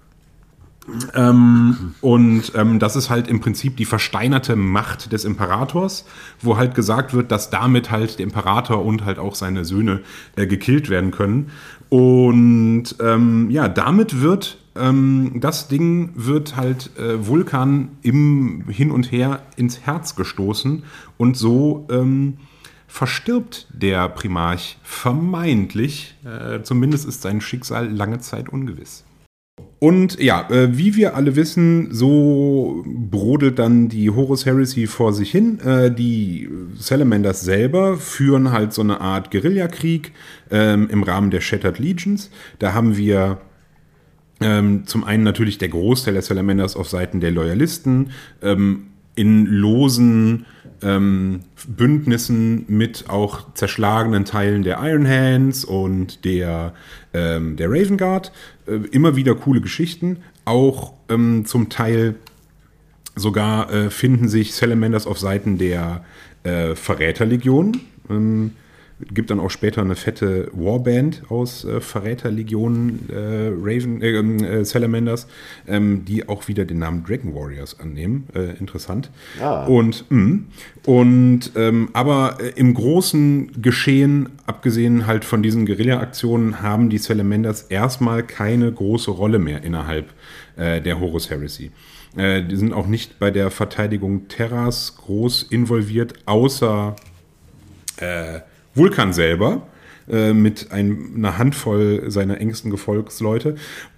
Das ist halt im Prinzip die versteinerte Macht des Imperators, wo halt gesagt wird, dass damit halt der Imperator und halt auch seine Söhne gekillt werden können. Und damit wird das Ding wird halt Vulkan im Hin und Her ins Herz gestoßen und so verstirbt der Primarch vermeintlich. Zumindest ist sein Schicksal lange Zeit ungewiss. Und ja, wie wir alle wissen, so brodelt dann die Horus Heresy vor sich hin. Die Salamanders selber führen halt so eine Art Guerillakrieg im Rahmen der Shattered Legions. Da haben wir zum einen natürlich der Großteil der Salamanders auf Seiten der Loyalisten, in losen Bündnissen mit auch zerschlagenen Teilen der Iron Hands und der Raven Guard. Immer wieder coole Geschichten. Auch zum Teil sogar finden sich Salamanders auf Seiten der Verräterlegion. Gibt dann auch später eine fette Warband aus Verräterlegionen Salamanders, die auch wieder den Namen Dragon Warriors annehmen. Interessant. Ja. Aber im großen Geschehen, abgesehen halt von diesen Guerilla-Aktionen, haben die Salamanders erstmal keine große Rolle mehr innerhalb der Horus Heresy. Die sind auch nicht bei der Verteidigung Terras groß involviert, außer Vulkan selber mit einer Handvoll seiner engsten Gefolgsleute.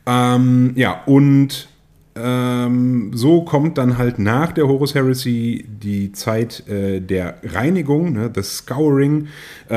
So kommt dann halt nach der Horus Heresy die Zeit der Reinigung, ne, das Scouring,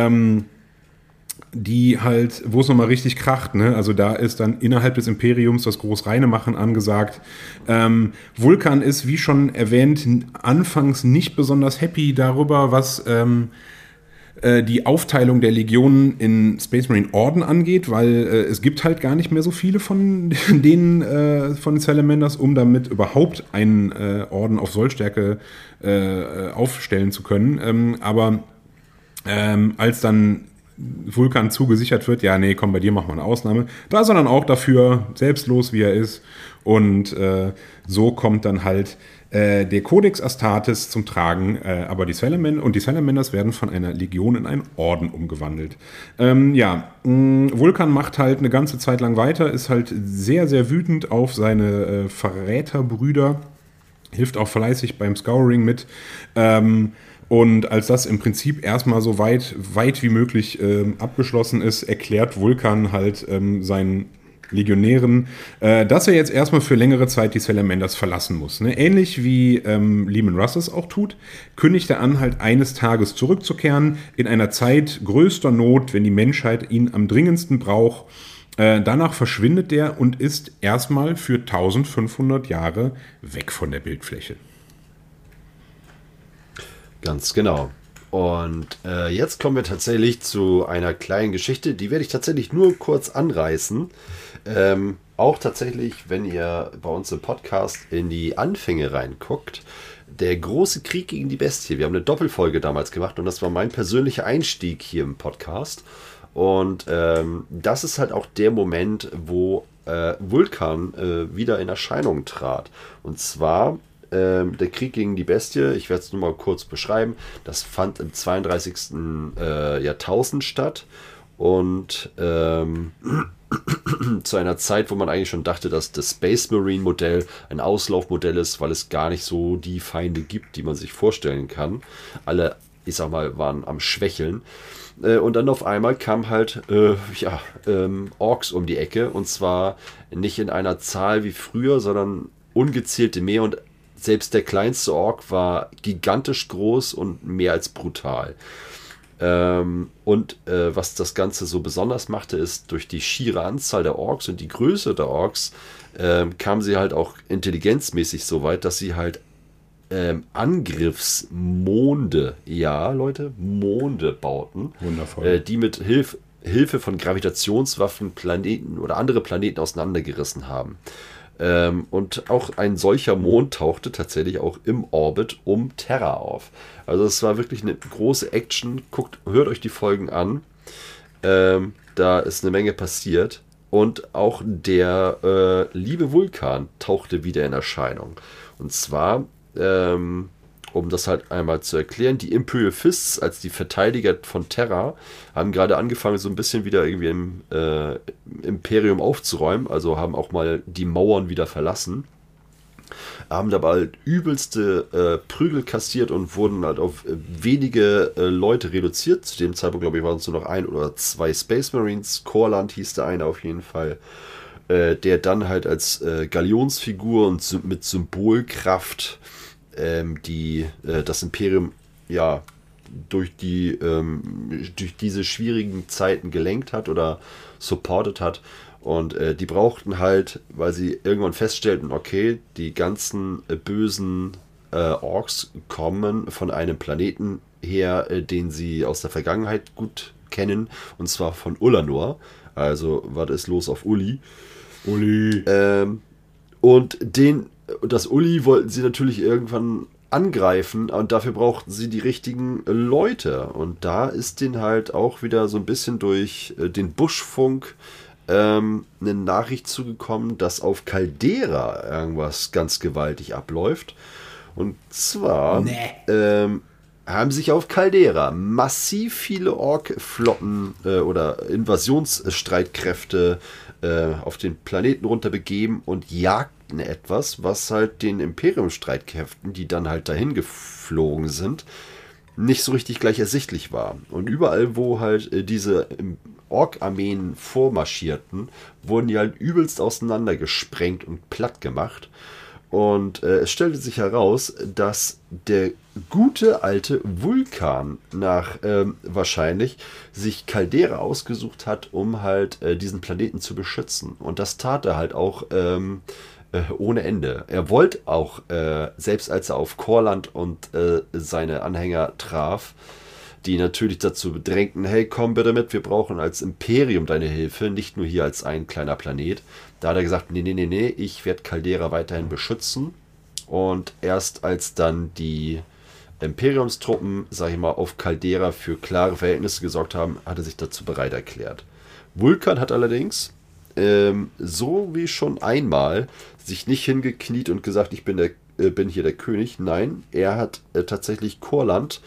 die halt, wo es nochmal richtig kracht, ne? Also da ist dann innerhalb des Imperiums das Großreinemachen angesagt. Vulkan ist, wie schon erwähnt, anfangs nicht besonders happy darüber, was die Aufteilung der Legionen in Space Marine Orden angeht, weil es gibt halt gar nicht mehr so viele von denen von den Salamanders, um damit überhaupt einen Orden auf Sollstärke aufstellen zu können. Als dann Vulkan zugesichert wird, ja, nee, komm, bei dir machen wir eine Ausnahme. Da ist er dann auch dafür, selbstlos wie er ist. Und so kommt dann halt der Codex Astartes zum Tragen, aber die Salamanders werden von einer Legion in einen Orden umgewandelt. Vulkan macht halt eine ganze Zeit lang weiter, ist halt sehr, sehr wütend auf seine Verräterbrüder, hilft auch fleißig beim Scouring mit. Und als das im Prinzip erstmal so weit wie möglich abgeschlossen ist, erklärt Vulkan halt seinen Legionären, dass er jetzt erstmal für längere Zeit die Salamanders verlassen muss. Ne? Ähnlich wie Leman Russ es auch tut, kündigt er an, halt eines Tages zurückzukehren, in einer Zeit größter Not, wenn die Menschheit ihn am dringendsten braucht. Danach verschwindet er und ist erstmal für 1500 Jahre weg von der Bildfläche. Ganz genau. Und jetzt kommen wir tatsächlich zu einer kleinen Geschichte, die werde ich tatsächlich nur kurz anreißen. Auch tatsächlich, wenn ihr bei uns im Podcast in die Anfänge reinguckt, der große Krieg gegen die Bestie. Wir haben eine Doppelfolge damals gemacht und das war mein persönlicher Einstieg hier im Podcast. Und das ist halt auch der Moment, wo Vulkan wieder in Erscheinung trat. Und zwar der Krieg gegen die Bestie, ich werde es nur mal kurz beschreiben, das fand im 32. Jahrtausend statt und zu einer Zeit, wo man eigentlich schon dachte, dass das Space Marine Modell ein Auslaufmodell ist, weil es gar nicht so die Feinde gibt, die man sich vorstellen kann. Alle, ich sag mal, waren am Schwächeln. Und dann auf einmal kam halt Orks um die Ecke und zwar nicht in einer Zahl wie früher, sondern ungezählte mehr und selbst der kleinste Ork war gigantisch groß und mehr als brutal. Was das Ganze so besonders machte, ist, durch die schiere Anzahl der Orks und die Größe der Orks kamen sie halt auch intelligenzmäßig so weit, dass sie halt Angriffsmonde, ja Leute, Monde bauten, Wundervoll. Die mit Hilfe von Gravitationswaffen Planeten oder andere Planeten auseinandergerissen haben. Und auch ein solcher Mond tauchte tatsächlich auch im Orbit um Terra auf. Also es war wirklich eine große Action. Hört euch die Folgen an. Da ist eine Menge passiert. Und auch der liebe Vulkan tauchte wieder in Erscheinung. Und zwar, um das halt einmal zu erklären, die Imperial Fists als die Verteidiger von Terra haben gerade angefangen, so ein bisschen wieder irgendwie im Imperium aufzuräumen, also haben auch mal die Mauern wieder verlassen, haben dabei halt übelste Prügel kassiert und wurden halt auf wenige Leute reduziert. Zu dem Zeitpunkt, glaube ich, waren es nur noch 1 oder 2 Space Marines. Corland hieß der eine auf jeden Fall, der dann halt als Galionsfigur und mit Symbolkraft das Imperium ja durch diese schwierigen Zeiten gelenkt hat oder supportet hat. Und die brauchten halt, weil sie irgendwann feststellten, okay, die ganzen bösen Orks kommen von einem Planeten her, den sie aus der Vergangenheit gut kennen, und zwar von Ulanor. Also, was ist los auf Uli? Und das Uli wollten sie natürlich irgendwann angreifen, und dafür brauchten sie die richtigen Leute. Und da ist denen halt auch wieder so ein bisschen durch den Buschfunk eine Nachricht zugekommen, dass auf Caldera irgendwas ganz gewaltig abläuft. Und zwar haben sich auf Caldera massiv viele Ork-Flotten oder Invasionsstreitkräfte auf den Planeten runter begeben und jagten etwas, was halt den Imperium-Streitkräften, die dann halt dahin geflogen sind, nicht so richtig gleich ersichtlich war. Und überall, wo halt diese Ork-Armeen vormarschierten, wurden die halt übelst auseinandergesprengt und platt gemacht. Und es stellte sich heraus, dass der gute alte Vulkan wahrscheinlich sich Caldera ausgesucht hat, um halt diesen Planeten zu beschützen. Und das tat er halt auch ohne Ende. Er wollte auch, selbst als er auf Corland und seine Anhänger traf, die natürlich dazu bedrängten, hey, komm bitte mit, wir brauchen als Imperium deine Hilfe, nicht nur hier als ein kleiner Planet. Da hat er gesagt, nee, ich werde Caldera weiterhin beschützen. Und erst als dann die Imperiumstruppen, sag ich mal, auf Caldera für klare Verhältnisse gesorgt haben, hat er sich dazu bereit erklärt. Vulkan hat allerdings, so wie schon einmal, sich nicht hingekniet und gesagt, ich bin hier der König. Nein, er hat tatsächlich Corland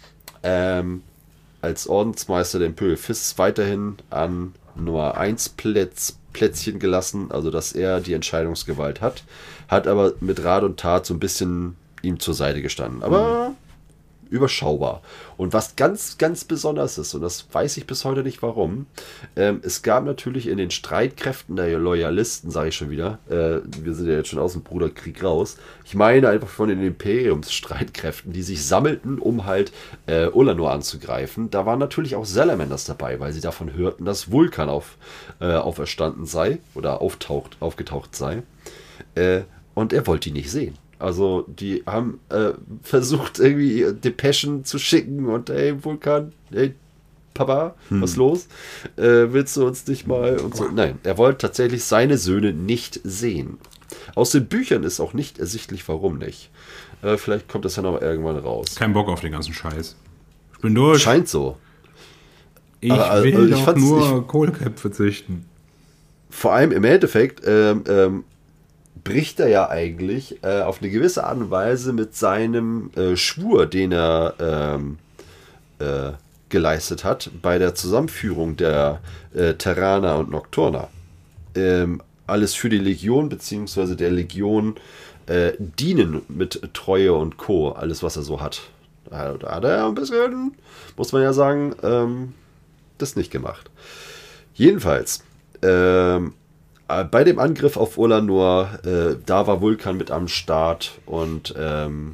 als Ordensmeister der Imperial Fists weiterhin an Nummer 1 Plätzchen gelassen, also dass er die Entscheidungsgewalt hat aber mit Rat und Tat so ein bisschen ihm zur Seite gestanden, aber überschaubar. Und was ganz, ganz besonders ist, und das weiß ich bis heute nicht warum, es gab natürlich in den Streitkräften der Loyalisten, sage ich schon wieder, wir sind ja jetzt schon aus dem Bruderkrieg raus, ich meine einfach von den Imperiumsstreitkräften, die sich sammelten, um halt Ulanor anzugreifen. Da waren natürlich auch Salamanders dabei, weil sie davon hörten, dass Vulkan auferstanden sei oder aufgetaucht sei. Und er wollte die nicht sehen. Also die haben versucht, irgendwie Depeschen zu schicken und hey, Vulkan, hey, Papa, was los? Willst du uns nicht mal? Und so. Nein, er wollte tatsächlich seine Söhne nicht sehen. Aus den Büchern ist auch nicht ersichtlich, warum nicht. Vielleicht kommt das ja noch irgendwann raus. Kein Bock auf den ganzen Scheiß. Ich bin durch. Scheint so. Ich will doch nur Kohlcap verzichten. Vor allem im Endeffekt bricht er ja eigentlich auf eine gewisse Art und Weise mit seinem Schwur, den er geleistet hat, bei der Zusammenführung der Terraner und Nocturna. Alles für die Legion, beziehungsweise der Legion dienen mit Treue und Co., alles was er so hat. Da hat er ein bisschen, muss man ja sagen, das nicht gemacht. Jedenfalls, bei dem Angriff auf Ulanor, da war Vulkan mit am Start und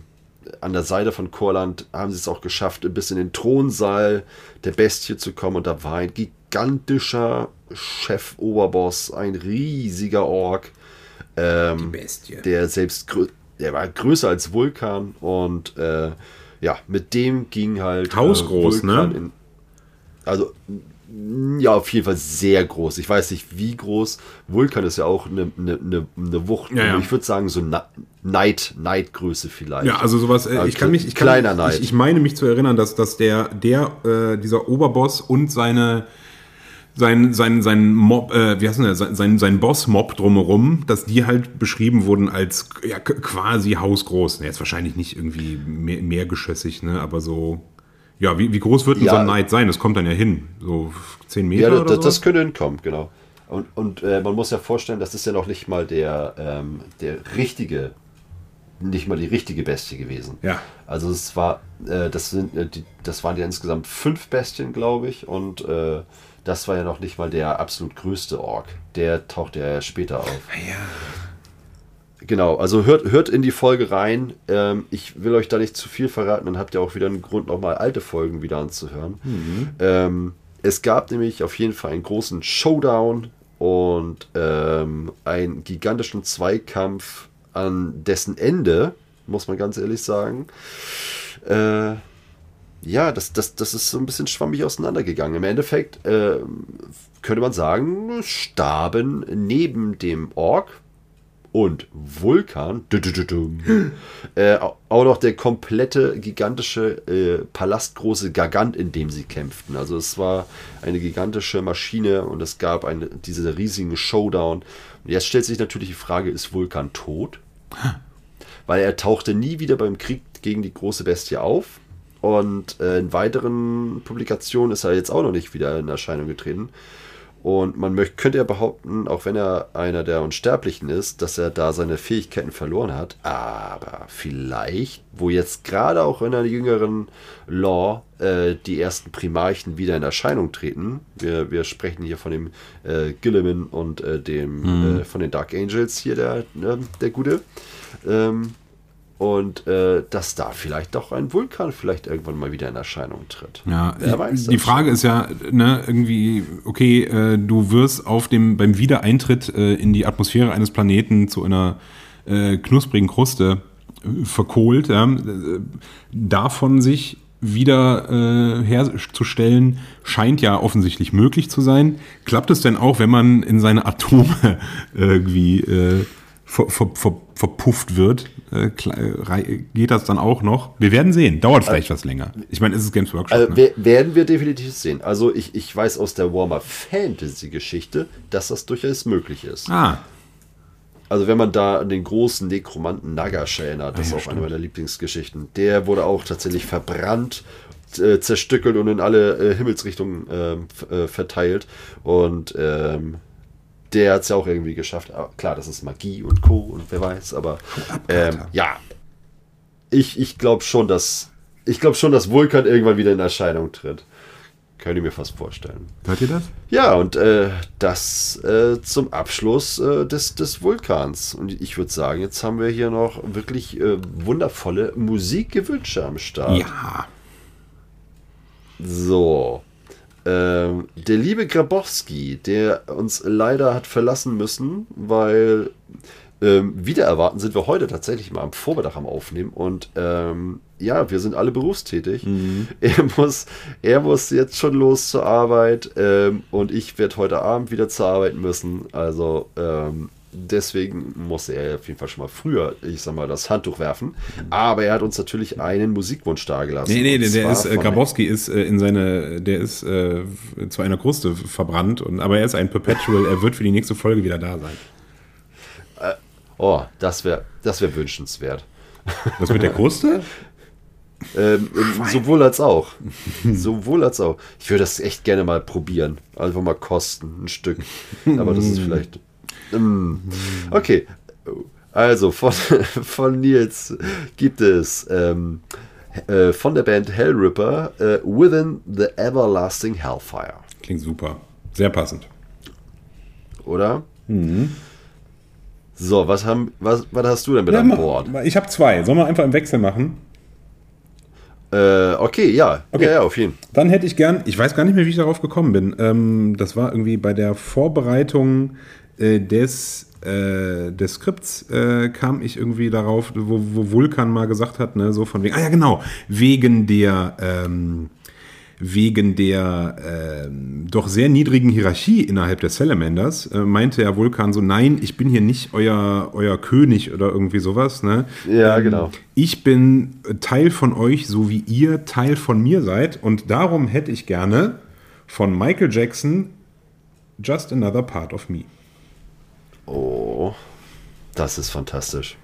an der Seite von Korland haben sie es auch geschafft, bis in den Thronsaal der Bestie zu kommen. Und da war ein gigantischer Chef-Oberboss, ein riesiger Ork. Die Bestie. Der war größer als Vulkan. Und mit dem ging halt hausgroß, Vulkan ne? Also, ja, auf jeden Fall sehr groß. Ich weiß nicht, wie groß. Vulkan ist ja auch eine Wucht. Ja. Ich würde sagen, so Neid-Größe vielleicht. Ja, also sowas. Kleiner Neid. Ich meine mich zu erinnern, dass dieser Oberboss und sein Mob, wie heißt denn der, sein Boss-Mob drumherum, dass die halt beschrieben wurden als quasi hausgroß. Jetzt wahrscheinlich nicht irgendwie mehrgeschossig, ne, aber so. Ja, wie groß wird denn so ein Neid sein? Das kommt dann ja hin. So 10 Meter oder so? Das könnte hinkommen, genau. Und man muss ja vorstellen, das ist ja noch nicht mal der richtige, nicht mal die richtige Bestie gewesen. Ja. Also es war, das waren ja insgesamt 5 Bestien, glaube ich. Und das war ja noch nicht mal der absolut größte Ork. Der taucht ja später auf. Ja. Genau, also hört in die Folge rein. Ich will euch da nicht zu viel verraten, dann habt ihr auch wieder einen Grund, nochmal alte Folgen wieder anzuhören. Es gab nämlich auf jeden Fall einen großen Showdown und einen gigantischen Zweikampf, an dessen Ende, muss man ganz ehrlich sagen, das ist so ein bisschen schwammig auseinandergegangen. Im Endeffekt könnte man sagen, starben neben dem Ork und Vulkan auch noch der komplette gigantische palastgroße Gargant, in dem sie kämpften. Also es war eine gigantische Maschine und es gab diese riesigen Showdown. Und jetzt stellt sich natürlich die Frage, ist Vulkan tot? Weil er tauchte nie wieder beim Krieg gegen die große Bestie auf. Und in weiteren Publikationen ist er jetzt auch noch nicht wieder in Erscheinung getreten. Und man könnte ja behaupten, auch wenn er einer der Unsterblichen ist, dass er da seine Fähigkeiten verloren hat. Aber vielleicht, wo jetzt gerade auch in der jüngeren Lore die ersten Primarchen wieder in Erscheinung treten, wir sprechen hier von dem Guilliman und von den Dark Angels hier, der Gute, und dass da vielleicht doch ein Vulkan vielleicht irgendwann mal wieder in Erscheinung tritt. Ja, wer weiß. Die Frage ist ja, ne, irgendwie, okay, du wirst beim Wiedereintritt in die Atmosphäre eines Planeten zu einer knusprigen Kruste verkohlt, davon sich wieder herzustellen, scheint ja offensichtlich möglich zu sein. Klappt es denn auch, wenn man in seine Atome irgendwie verpufft wird? Geht das dann auch noch? Wir werden sehen. Dauert vielleicht was länger. Ich meine, es ist Games Workshop. Ne? Werden wir definitiv sehen. Also ich weiß aus der Warhammer Fantasy Geschichte, dass das durchaus möglich ist. Also wenn man da an den großen Nekromanten Nagash erinnert, das ist auch eine meiner Lieblingsgeschichten. Der wurde auch tatsächlich verbrannt, zerstückelt und in alle Himmelsrichtungen verteilt. Und der hat es ja auch irgendwie geschafft. Aber klar, das ist Magie und Co. und wer weiß, aber ich glaube schon, dass Vulkan irgendwann wieder in Erscheinung tritt. Könnt ihr mir fast vorstellen. Hört ihr das? Ja, und das zum Abschluss des Vulkans. Und ich würde sagen, jetzt haben wir hier noch wirklich wundervolle Musikgewünsche am Start. Ja. So. Der liebe Grabowski, der uns leider hat verlassen müssen, weil wieder erwarten sind wir heute tatsächlich mal am Vormittag am Aufnehmen und wir sind alle berufstätig. Er muss jetzt schon los zur Arbeit und ich werde heute Abend wieder zur Arbeit müssen. Also deswegen musste er auf jeden Fall schon mal früher, das Handtuch werfen. Aber er hat uns natürlich einen Musikwunsch dargelassen. Nee, Grabowski ist der ist zu einer Kruste verbrannt, aber er ist ein Perpetual, er wird für die nächste Folge wieder da sein. Das wär wünschenswert. Was mit der Kruste? Sowohl als auch. Sowohl als auch. Ich würde das echt gerne mal probieren. Einfach mal kosten, ein Stück. Aber das ist vielleicht... Okay. Also, von Nils gibt es von der Band Hellripper Within the Everlasting Hellfire. Klingt super. Sehr passend. Oder? So, was hast du denn mit an Bord? Ich habe 2. Sollen wir einfach im Wechsel machen? Okay, ja. Okay. Ja, auf jeden Fall. Dann hätte ich gern, ich weiß gar nicht mehr, wie ich darauf gekommen bin. Das war irgendwie bei der Vorbereitung des Skripts kam ich irgendwie darauf, wo Vulkan mal gesagt hat, ne, so von wegen, ja genau, wegen der doch sehr niedrigen Hierarchie innerhalb der Salamanders, meinte ja Vulkan so, nein, ich bin hier nicht euer König oder irgendwie sowas. Ne? Ja, genau. Ich bin Teil von euch, so wie ihr Teil von mir seid. Und darum hätte ich gerne von Michael Jackson Just Another Part of Me. Oh, das ist fantastisch.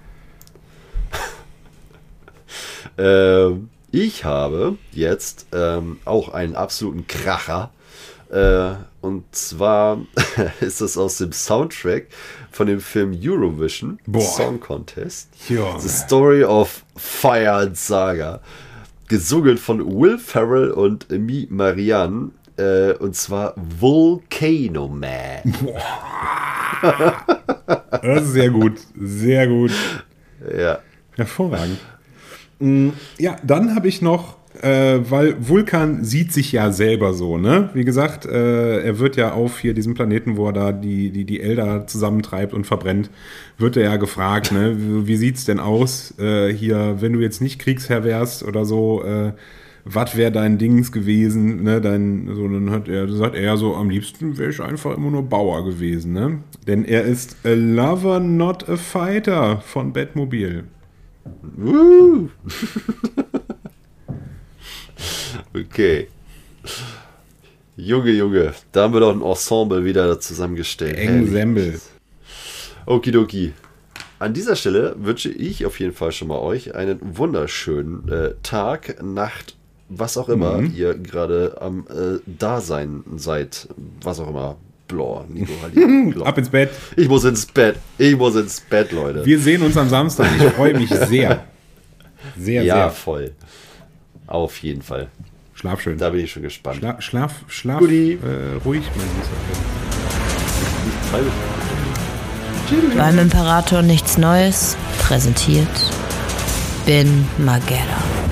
Ich habe jetzt auch einen absoluten Kracher. Und zwar ist das aus dem Soundtrack von dem Film Eurovision Song Contest. Ja. The Story of Fire and Saga. Gesungen von Will Ferrell und Mi Marianne. Und zwar Volcano Man. Das ist sehr gut. Sehr gut. Ja. Hervorragend. Ja, dann habe ich noch, weil Vulkan sieht sich ja selber so, ne? Wie gesagt, er wird ja auf hier diesem Planeten, wo er da die Elder zusammentreibt und verbrennt, wird er ja gefragt, ne? Wie sieht's denn aus hier, wenn du jetzt nicht Kriegsherr wärst oder so, was wäre dein Dings gewesen, ne? Dann sagt er so, am liebsten wäre ich einfach immer nur Bauer gewesen, ne? Denn er ist a lover, not a fighter von Batmobile. Okay. Junge, da haben wir doch ein Ensemble wieder zusammengestellt. Ensemble. Okidoki. An dieser Stelle wünsche ich auf jeden Fall schon mal euch einen wunderschönen Tag, Nacht, was auch immer ihr gerade am Dasein seid. Was auch immer. Blor, Nico, Halli, Ab ins Bett. Ich muss ins Bett, Leute. Wir sehen uns am Samstag. Ich freue mich sehr. Sehr, Ja, sehr. voll. Auf jeden Fall. Schlaf schön. Da bin ich schon gespannt. Schlaf Guti. ruhig, mein Süßer. Beim Imperator nichts Neues präsentiert Bin Magera.